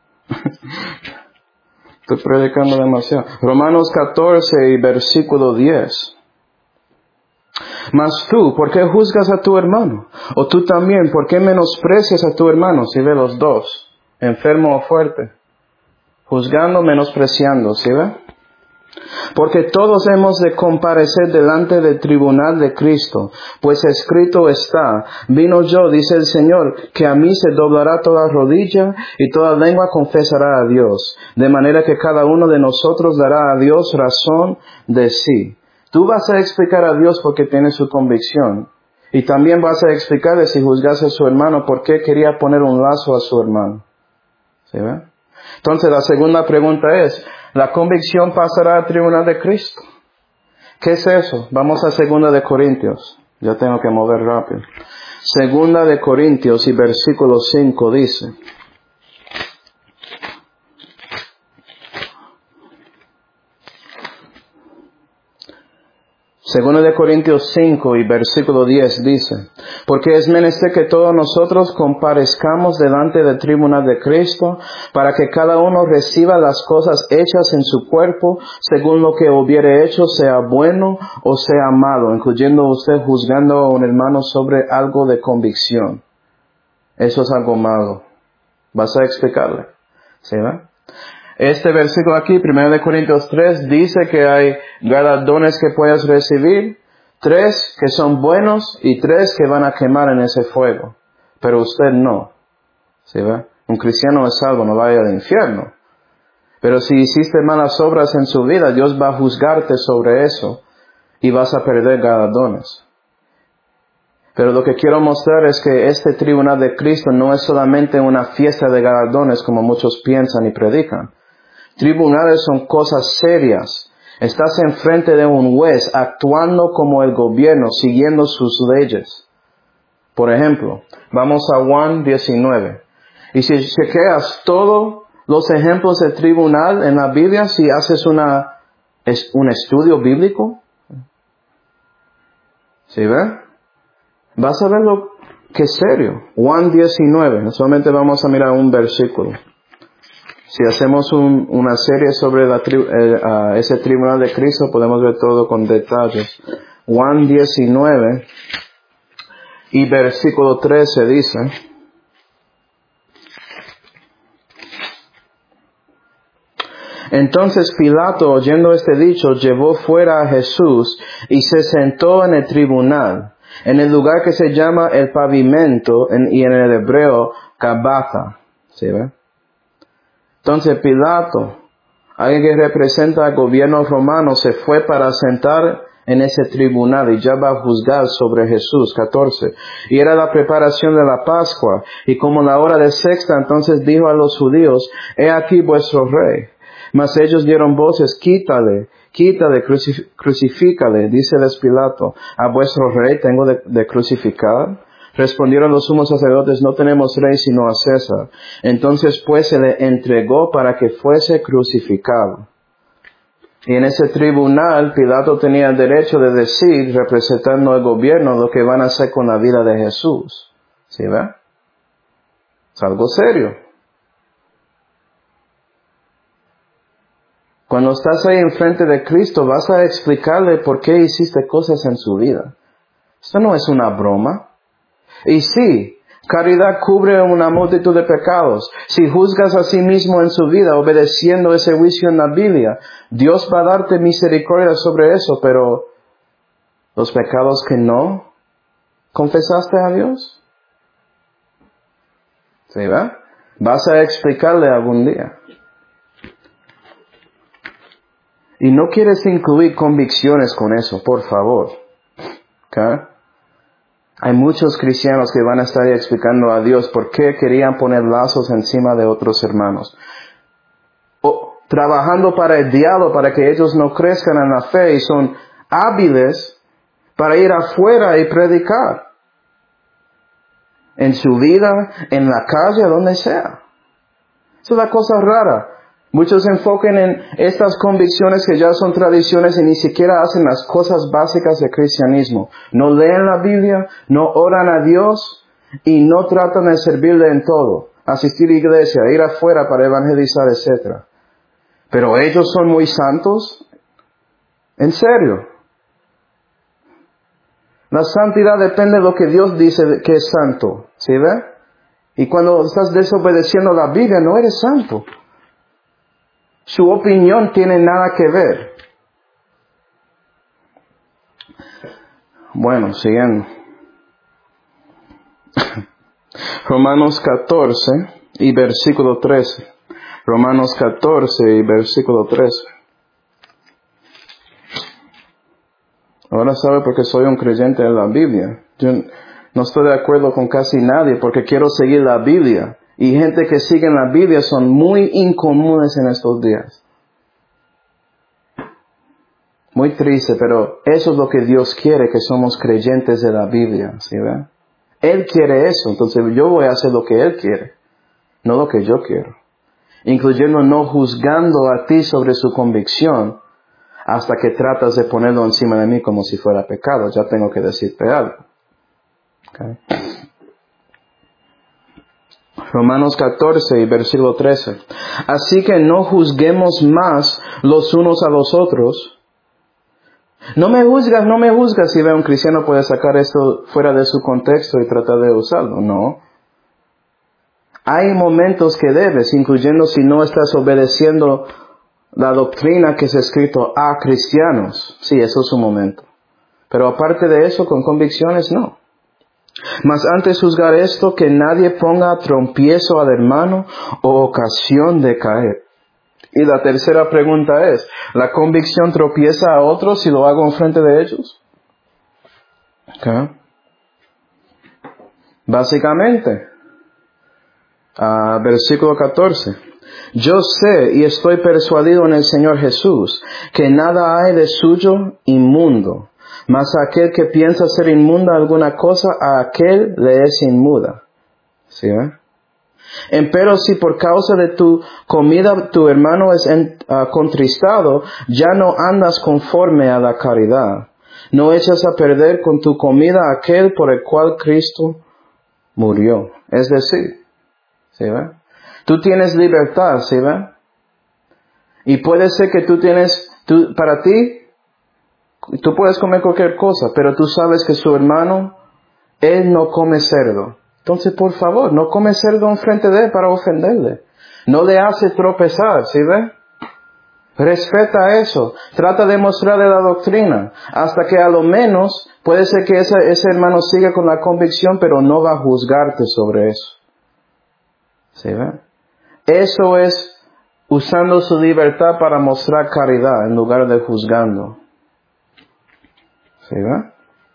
Estoy predicando demasiado. Romanos 14 y versículo 10. Mas tú, ¿por qué juzgas a tu hermano? O tú también, ¿por qué menosprecias a tu hermano? Si ve los dos, enfermo o fuerte. Juzgando, menospreciando, ¿sí ve? Porque todos hemos de comparecer delante del tribunal de Cristo, pues escrito está, vino yo, dice el Señor, que a mí se doblará toda rodilla y toda lengua confesará a Dios, de manera que cada uno de nosotros dará a Dios razón de sí. Tú vas a explicar a Dios porque tiene su convicción, y también vas a explicarle si juzgase a su hermano por qué quería poner un lazo a su hermano. ¿Sí ve? Entonces la segunda pregunta es, ¿la convicción pasará al tribunal de Cristo? ¿Qué es eso? Vamos a 2 de Corintios. Ya tengo que mover rápido. 2 de Corintios y versículo 5 dice. 2 de Corintios 5 y versículo 10 dice, porque es menester que todos nosotros comparezcamos delante del tribunal de Cristo, para que cada uno reciba las cosas hechas en su cuerpo, según lo que hubiere hecho, sea bueno o sea malo, incluyendo usted juzgando a un hermano sobre algo de convicción. Eso es algo malo. ¿Vas a explicarle? ¿Sí, va? Este versículo aquí, 1 de Corintios 3, dice que hay galardones que puedes recibir, 3 que son buenos y 3 que van a quemar en ese fuego. Pero usted no. ¿Sí ve? Un cristiano es salvo, no va a ir al infierno. Pero si hiciste malas obras en su vida, Dios va a juzgarte sobre eso y vas a perder galardones. Pero lo que quiero mostrar es que este tribunal de Cristo no es solamente una fiesta de galardones como muchos piensan y predican. Tribunales son cosas serias. Estás enfrente de un juez actuando como el gobierno, siguiendo sus leyes. Por ejemplo, vamos a Juan 19. Y si chequeas todos los ejemplos de tribunal en la Biblia, si haces un estudio bíblico, ¿sí ve? Vas a ver lo que es serio. Juan 19. Solamente vamos a mirar un versículo. Si hacemos una serie sobre ese tribunal de Cristo, podemos ver todo con detalles. Juan 19 y versículo 13 dice, entonces Pilato, oyendo este dicho, llevó fuera a Jesús y se sentó en el tribunal, en el lugar que se llama el pavimento y en el hebreo Gabata. ¿Sí ve? Entonces Pilato, alguien que representa al gobierno romano, se fue para sentar en ese tribunal y ya va a juzgar sobre Jesús. 14. Y era la preparación de la Pascua, y como la hora de sexta, entonces dijo a los judíos, he aquí vuestro rey. Mas ellos dieron voces, quítale, crucifícale, díceles Pilato, a vuestro rey tengo de crucificar. Respondieron los sumos sacerdotes, no tenemos rey sino a César. Entonces pues se le entregó para que fuese crucificado. Y en ese tribunal Pilato tenía el derecho de decir, representando al gobierno, lo que van a hacer con la vida de Jesús. ¿Sí ve? Es algo serio. Cuando estás ahí enfrente de Cristo, vas a explicarle por qué hiciste cosas en su vida. Esto no es una broma. Y sí, caridad cubre una multitud de pecados. Si juzgas a sí mismo en su vida, obedeciendo ese juicio en la Biblia, Dios va a darte misericordia sobre eso, pero los pecados que no confesaste a Dios, ¿sí va? Vas a explicarle algún día. Y no quieres incluir convicciones con eso, por favor. ¿Okay? Hay muchos cristianos que van a estar explicando a Dios por qué querían poner lazos encima de otros hermanos. O trabajando para el diablo, para que ellos no crezcan en la fe y son hábiles para ir afuera y predicar. en su vida, en la calle, donde sea. Esa es la cosa rara. Muchos se enfocan en estas convicciones que ya son tradiciones y ni siquiera hacen las cosas básicas del cristianismo. No leen la Biblia, no oran a Dios y no tratan de servirle en todo. Asistir a iglesia, ir afuera para evangelizar, etc. Pero ellos son muy santos. ¿En serio? La santidad depende de lo que Dios dice que es santo. ¿Sí ve? Y cuando estás desobedeciendo la Biblia, no eres santo. Su opinión tiene nada que ver. Bueno, siguiendo. Romanos 14 y versículo 13. Romanos 14 y versículo 13. Ahora sabe por qué soy un creyente en la Biblia. Yo no estoy de acuerdo con casi nadie porque quiero seguir la Biblia. Y gente que sigue la Biblia son muy incomunes en estos días. Muy triste, pero eso es lo que Dios quiere, que somos creyentes de la Biblia. ¿Sí ve? Él quiere eso, entonces yo voy a hacer lo que Él quiere, no lo que yo quiero. Incluyendo no juzgando a ti sobre su convicción hasta que tratas de ponerlo encima de mí como si fuera pecado. Ya tengo que decirte algo. Okay. Romanos 14 y versículo 13. Así que no juzguemos más los unos a los otros. No me juzgas. Si ve un cristiano puede sacar esto fuera de su contexto y tratar de usarlo. No. Hay momentos que debes, incluyendo si no estás obedeciendo la doctrina que es escrito a cristianos. Sí, eso es un momento. Pero aparte de eso, con convicciones, no. Mas antes juzgar esto, que nadie ponga tropiezo al hermano o ocasión de caer. Y la tercera pregunta es, ¿la convicción tropieza a otros si lo hago enfrente de ellos? Okay. Básicamente, versículo 14. Yo sé y estoy persuadido en el Señor Jesús que nada hay de suyo inmundo, mas a aquel que piensa ser inmunda alguna cosa, a aquel le es inmunda. ¿Sí, Empero si por causa de tu comida tu hermano es contristado, ya no andas conforme a la caridad. No echas a perder con tu comida aquel por el cual Cristo murió. Es decir, ¿sí ve? Tú tienes libertad, ¿sí ve? Y puede ser que para ti, tú puedes comer cualquier cosa, pero tú sabes que su hermano, él no come cerdo. Entonces, por favor, no come cerdo enfrente de él para ofenderle. No le hace tropezar, ¿sí ve? Respeta eso. Trata de mostrarle la doctrina. Hasta que a lo menos, puede ser que ese hermano siga con la convicción, pero no va a juzgarte sobre eso. ¿Sí ve? Eso es usando su libertad para mostrar caridad en lugar de juzgando. ¿Sí ve?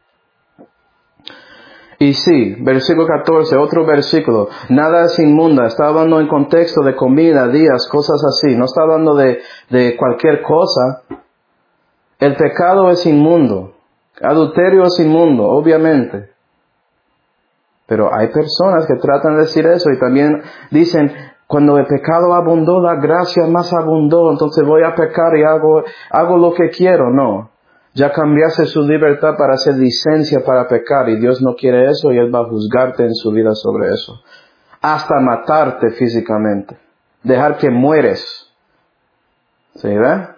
Y sí, versículo 14, otro versículo. Nada es inmunda. Está hablando en contexto de comida, días, cosas así. No está hablando de cualquier cosa. El pecado es inmundo. Adulterio es inmundo, obviamente. Pero hay personas que tratan de decir eso y también dicen, cuando el pecado abundó, la gracia más abundó, entonces voy a pecar y hago lo que quiero. No. Ya cambiaste su libertad para hacer licencia para pecar y Dios no quiere eso y Él va a juzgarte en su vida sobre eso. Hasta matarte físicamente. Dejar que mueres. ¿Sí ve?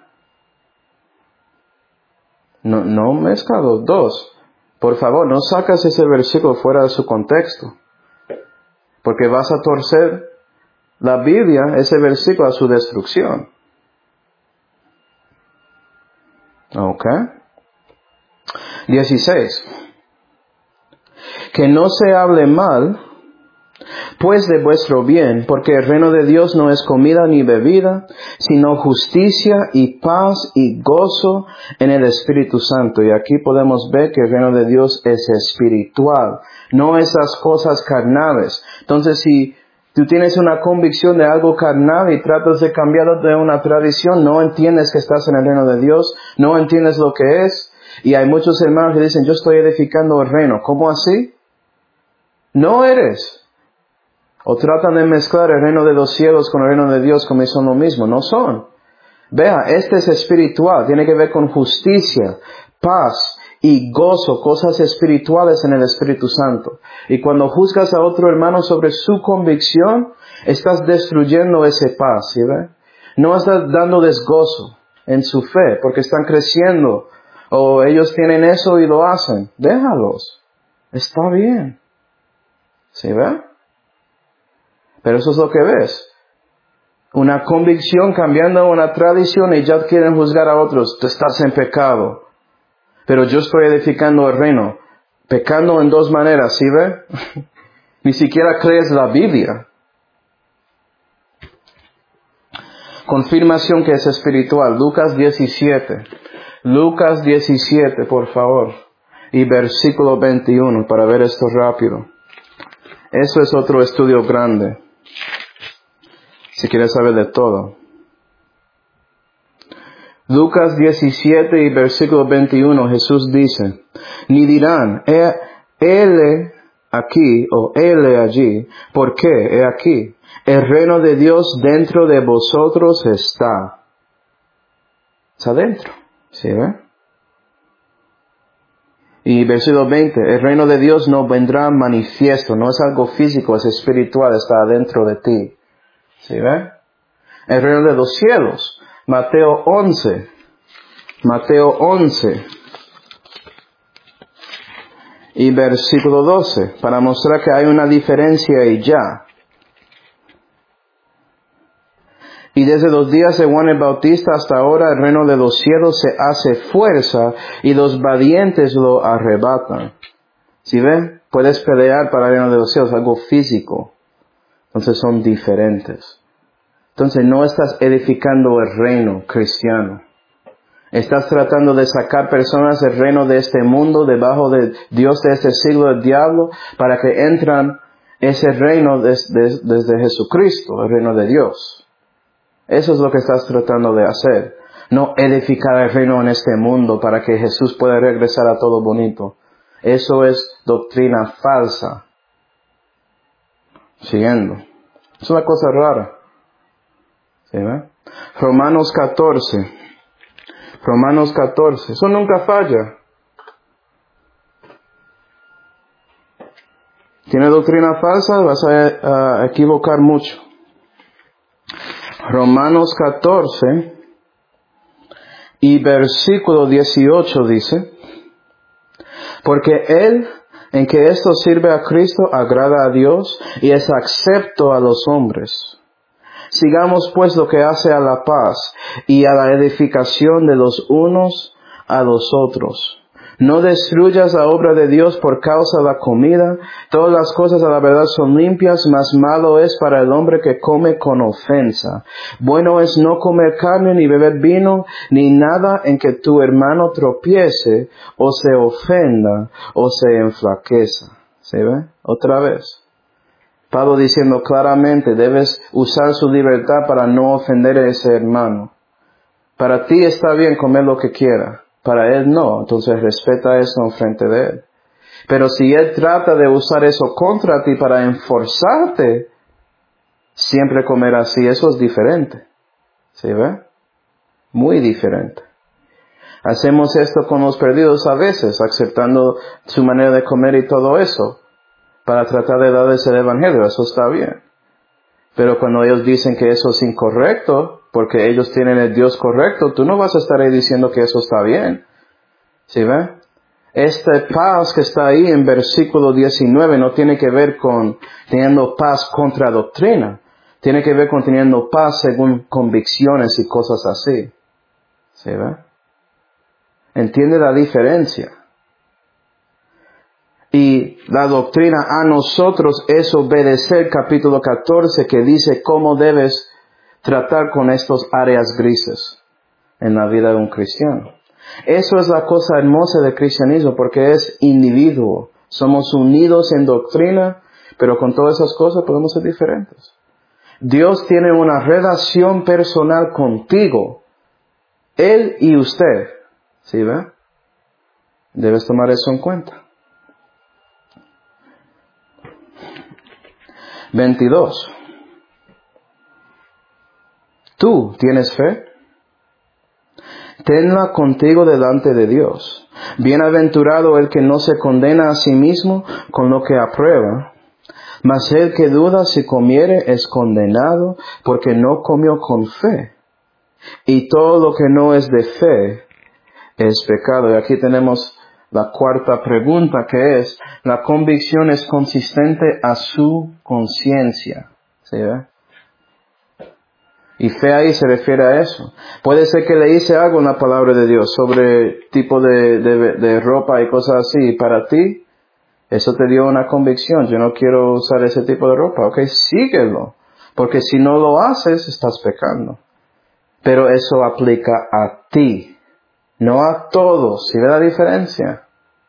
No mezcla los dos. Por favor, no sacas ese versículo fuera de su contexto. Porque vas a torcer la Biblia, ese versículo, a su destrucción. ¿Ok? 16. Que no se hable mal, pues de vuestro bien, porque el reino de Dios no es comida ni bebida, sino justicia y paz y gozo en el Espíritu Santo. Y aquí podemos ver que el reino de Dios es espiritual, no esas cosas carnales. Entonces, si tú tienes una convicción de algo carnal y tratas de cambiarlo de una tradición, no entiendes que estás en el reino de Dios, no entiendes lo que es. Y hay muchos hermanos que dicen, yo estoy edificando el reino. ¿Cómo así? No eres. O tratan de mezclar el reino de los cielos con el reino de Dios como si son lo mismo. No son. Vea, este es espiritual. Tiene que ver con justicia, paz y gozo, cosas espirituales en el Espíritu Santo. Y cuando juzgas a otro hermano sobre su convicción, estás destruyendo ese paz, ¿sí ve? No estás dando desgozo en su fe, porque están creciendo, o ellos tienen eso y lo hacen. Déjalos. Está bien. ¿Sí ve? Pero eso es lo que ves. Una convicción cambiando a una tradición y ya quieren juzgar a otros. Tú estás en pecado. Pero yo estoy edificando el reino. Pecando en dos maneras, ¿sí ve? Ni siquiera crees la Biblia. Confirmación que es espiritual. Lucas 17. Lucas 17, por favor. Y versículo 21, para ver esto rápido. Eso es otro estudio grande. Si quieres saber de todo. Lucas 17 y versículo 21, Jesús dice, ni dirán, Él aquí o Él allí. ¿Por qué? He aquí, el reino de Dios dentro de vosotros está. Está dentro. ¿Sí ve? Y versículo 20, el reino de Dios no vendrá manifiesto, no es algo físico, es espiritual, está dentro de ti. ¿Sí ve? El reino de los cielos. Mateo 11. Mateo 11. Y versículo 12. Para mostrar que hay una diferencia y ya. Y desde los días de Juan el Bautista hasta ahora el reino de los cielos se hace fuerza y los valientes lo arrebatan. ¿Sí ven? Puedes pelear para el reino de los cielos, algo físico. Entonces son diferentes. Entonces no estás edificando el reino cristiano. Estás tratando de sacar personas del reino de este mundo, debajo de Dios de este siglo, el diablo, para que entran ese reino desde Jesucristo, el reino de Dios. Eso es lo que estás tratando de hacer. No edificar el reino en este mundo para que Jesús pueda regresar a todo bonito. Eso es doctrina falsa. Siguiendo. Es una cosa rara. ¿Sí, ve? Romanos 14. Romanos 14. Eso nunca falla. ¿Tiene doctrina falsa? Vas a equivocar mucho. Romanos 14 y versículo 18 dice, porque Él en que esto sirve a Cristo agrada a Dios y es acepto a los hombres. Sigamos pues lo que hace a la paz y a la edificación de los unos a los otros. No destruyas la obra de Dios por causa de la comida. Todas las cosas a la verdad son limpias, mas malo es para el hombre que come con ofensa. Bueno es no comer carne, ni beber vino, ni nada en que tu hermano tropiece, o se ofenda, o se enflaqueza. ¿Se ve? Otra vez. Pablo diciendo claramente, debes usar su libertad para no ofender a ese hermano. Para ti está bien comer lo que quiera, para él no, entonces respeta eso en frente de él. Pero si él trata de usar eso contra ti para enforzarte, siempre comer así, eso es diferente. ¿Sí ve? Muy diferente. Hacemos esto con los perdidos a veces, aceptando su manera de comer y todo eso, para tratar de darles el evangelio, eso está bien. Pero cuando ellos dicen que eso es incorrecto, porque ellos tienen el Dios correcto, tú no vas a estar ahí diciendo que eso está bien. ¿Sí ve? Esta paz que está ahí en versículo 19 no tiene que ver con teniendo paz contra doctrina. Tiene que ver con teniendo paz según convicciones y cosas así. ¿Sí ve? ¿Entiende la diferencia? Y la doctrina a nosotros es obedecer capítulo 14 que dice cómo debes tratar con estos áreas grises en la vida de un cristiano. Eso es la cosa hermosa del cristianismo porque es individuo. Somos unidos en doctrina, pero con todas esas cosas podemos ser diferentes. Dios tiene una relación personal contigo. Él y usted. ¿Sí ve? Debes tomar eso en cuenta. 22. ¿Tú tienes fe? Tenla contigo delante de Dios. Bienaventurado el que no se condena a sí mismo con lo que aprueba, mas el que duda si comiere es condenado porque no comió con fe. Y todo lo que no es de fe es pecado. Y aquí tenemos la cuarta pregunta, que es, ¿la convicción es consistente a su conciencia? ¿Sí, ve? Y fe ahí se refiere a eso. Puede ser que le hice algo en la palabra de Dios sobre tipo de ropa y cosas así. Y para ti, eso te dio una convicción. Yo no quiero usar ese tipo de ropa. Ok, síguelo. Porque si no lo haces, estás pecando. Pero eso aplica a ti, no a todos. ¿Sí ve la diferencia?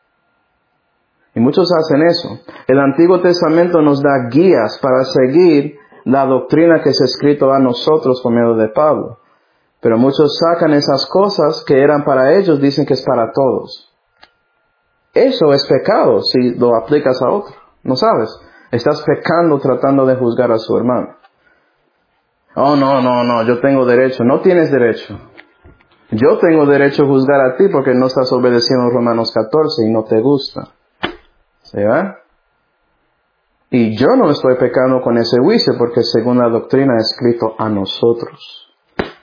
Y muchos hacen eso. El Antiguo Testamento nos da guías para seguir la doctrina que es escrito a nosotros por medio de Pablo. Pero muchos sacan esas cosas que eran para ellos, dicen que es para todos. Eso es pecado si lo aplicas a otro. ¿No sabes? Estás pecando tratando de juzgar a su hermano. Oh, no, yo tengo derecho. No tienes derecho. Yo tengo derecho a juzgar a ti porque no estás obedeciendo Romanos 14 y no te gusta. ¿Sí va? Y yo no estoy pecando con ese juicio porque según la doctrina es escrito a nosotros.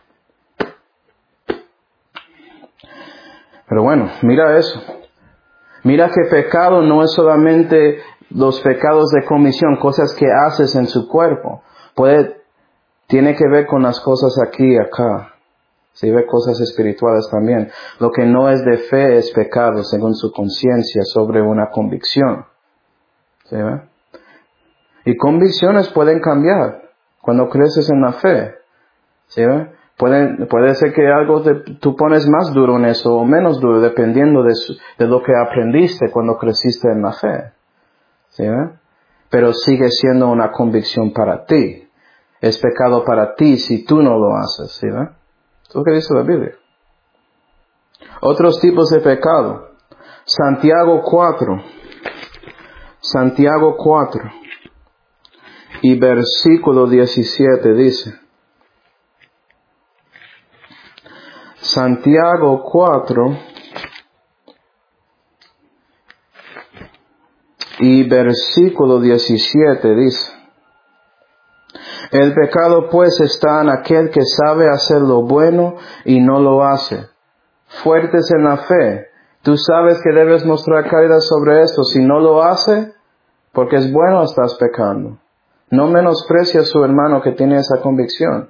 Pero bueno, mira eso. Mira que pecado no es solamente los pecados de comisión, cosas que haces en su cuerpo. Tiene que ver con las cosas aquí y acá. Si ve cosas espirituales también. Lo que no es de fe es pecado según su conciencia sobre una convicción. ¿Sí ve? Y convicciones pueden cambiar cuando creces en la fe. ¿Sí ve? Puede ser que algo tú pones más duro en eso o menos duro dependiendo de lo que aprendiste cuando creciste en la fe. ¿Sí ve? Pero sigue siendo una convicción para ti. Es pecado para ti si tú no lo haces. ¿Sí ve? Es lo que dice la Biblia. Otros tipos de pecado. Santiago 4 y versículo 17 dice. Santiago 4 y versículo 17 dice. El pecado pues está en aquel que sabe hacer lo bueno y no lo hace. Fuertes en la fe. Tú sabes que debes mostrar caridad sobre esto. Si no lo hace, porque es bueno, estás pecando. No menosprecia a su hermano que tiene esa convicción.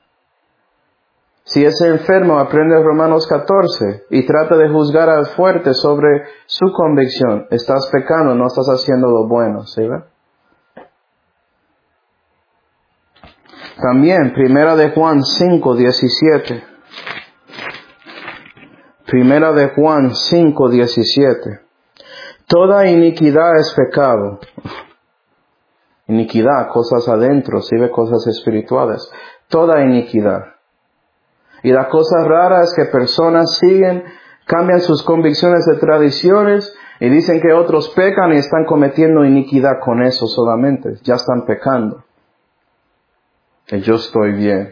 Si es enfermo, aprende Romanos 14 y trata de juzgar al fuerte sobre su convicción. Estás pecando, no estás haciendo lo bueno. ¿Sí ve? También, Primera de Juan 5:17. Primera de Juan 5:17. Toda iniquidad es pecado. Iniquidad, cosas adentro, ¿sí ve? Cosas espirituales. Toda iniquidad. Y la cosa rara es que personas cambian sus convicciones de tradiciones y dicen que otros pecan y están cometiendo iniquidad con eso solamente. Ya están pecando. Que yo estoy bien.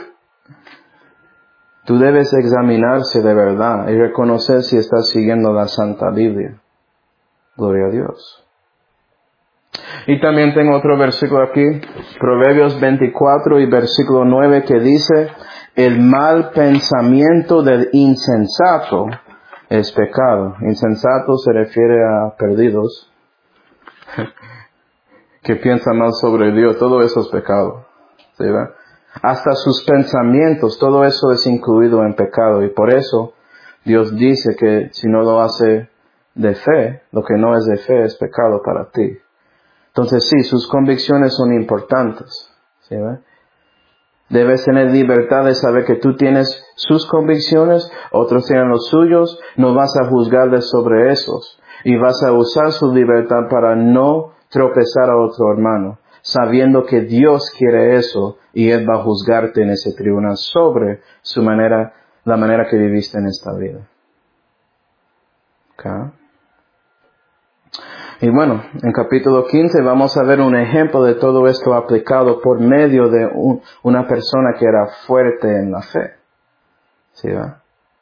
Tú debes examinarse de verdad y reconocer si estás siguiendo la Santa Biblia. Gloria a Dios. Y también tengo otro versículo aquí, Proverbios 24 y versículo 9, que dice, el mal pensamiento del insensato es pecado. Insensato se refiere a perdidos, que piensan mal sobre Dios. Todo eso es pecado. ¿Sí, ve? Hasta sus pensamientos, todo eso es incluido en pecado. Y por eso Dios dice que si no lo hace de fe, lo que no es de fe es pecado para ti. Entonces sí, sus convicciones son importantes. ¿Sí, ve? Debes tener libertad de saber que tú tienes sus convicciones, otros tienen los suyos, no vas a juzgarles sobre esos. Y vas a usar su libertad para no tropezar a otro hermano, sabiendo que Dios quiere eso y Él va a juzgarte en ese tribunal sobre la manera que viviste en esta vida. ¿Okay? Y bueno, en capítulo 15 vamos a ver un ejemplo de todo esto aplicado por medio de una persona que era fuerte en la fe. ¿Sí va?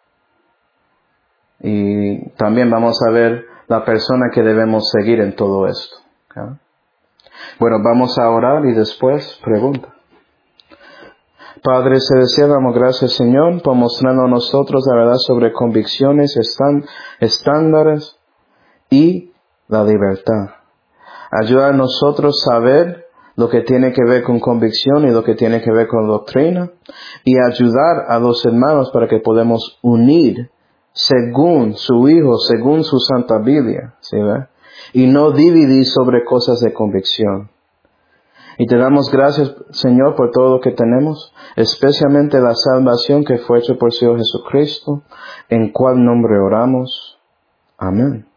Y también vamos a ver la persona que debemos seguir en todo esto. ¿Okay? Bueno, vamos a orar y después pregunta. Padre Celestial, damos gracias, Señor, por mostrarnos a nosotros la verdad sobre convicciones, estándares y la libertad. Ayuda a nosotros a saber lo que tiene que ver con convicción y lo que tiene que ver con doctrina, y ayudar a los hermanos para que podamos unir según su Hijo, según su Santa Biblia, ¿sí ve? Y no dividir sobre cosas de convicción. Y te damos gracias, Señor, por todo lo que tenemos, especialmente la salvación que fue hecha por Señor Jesucristo, en cual nombre oramos. Amén.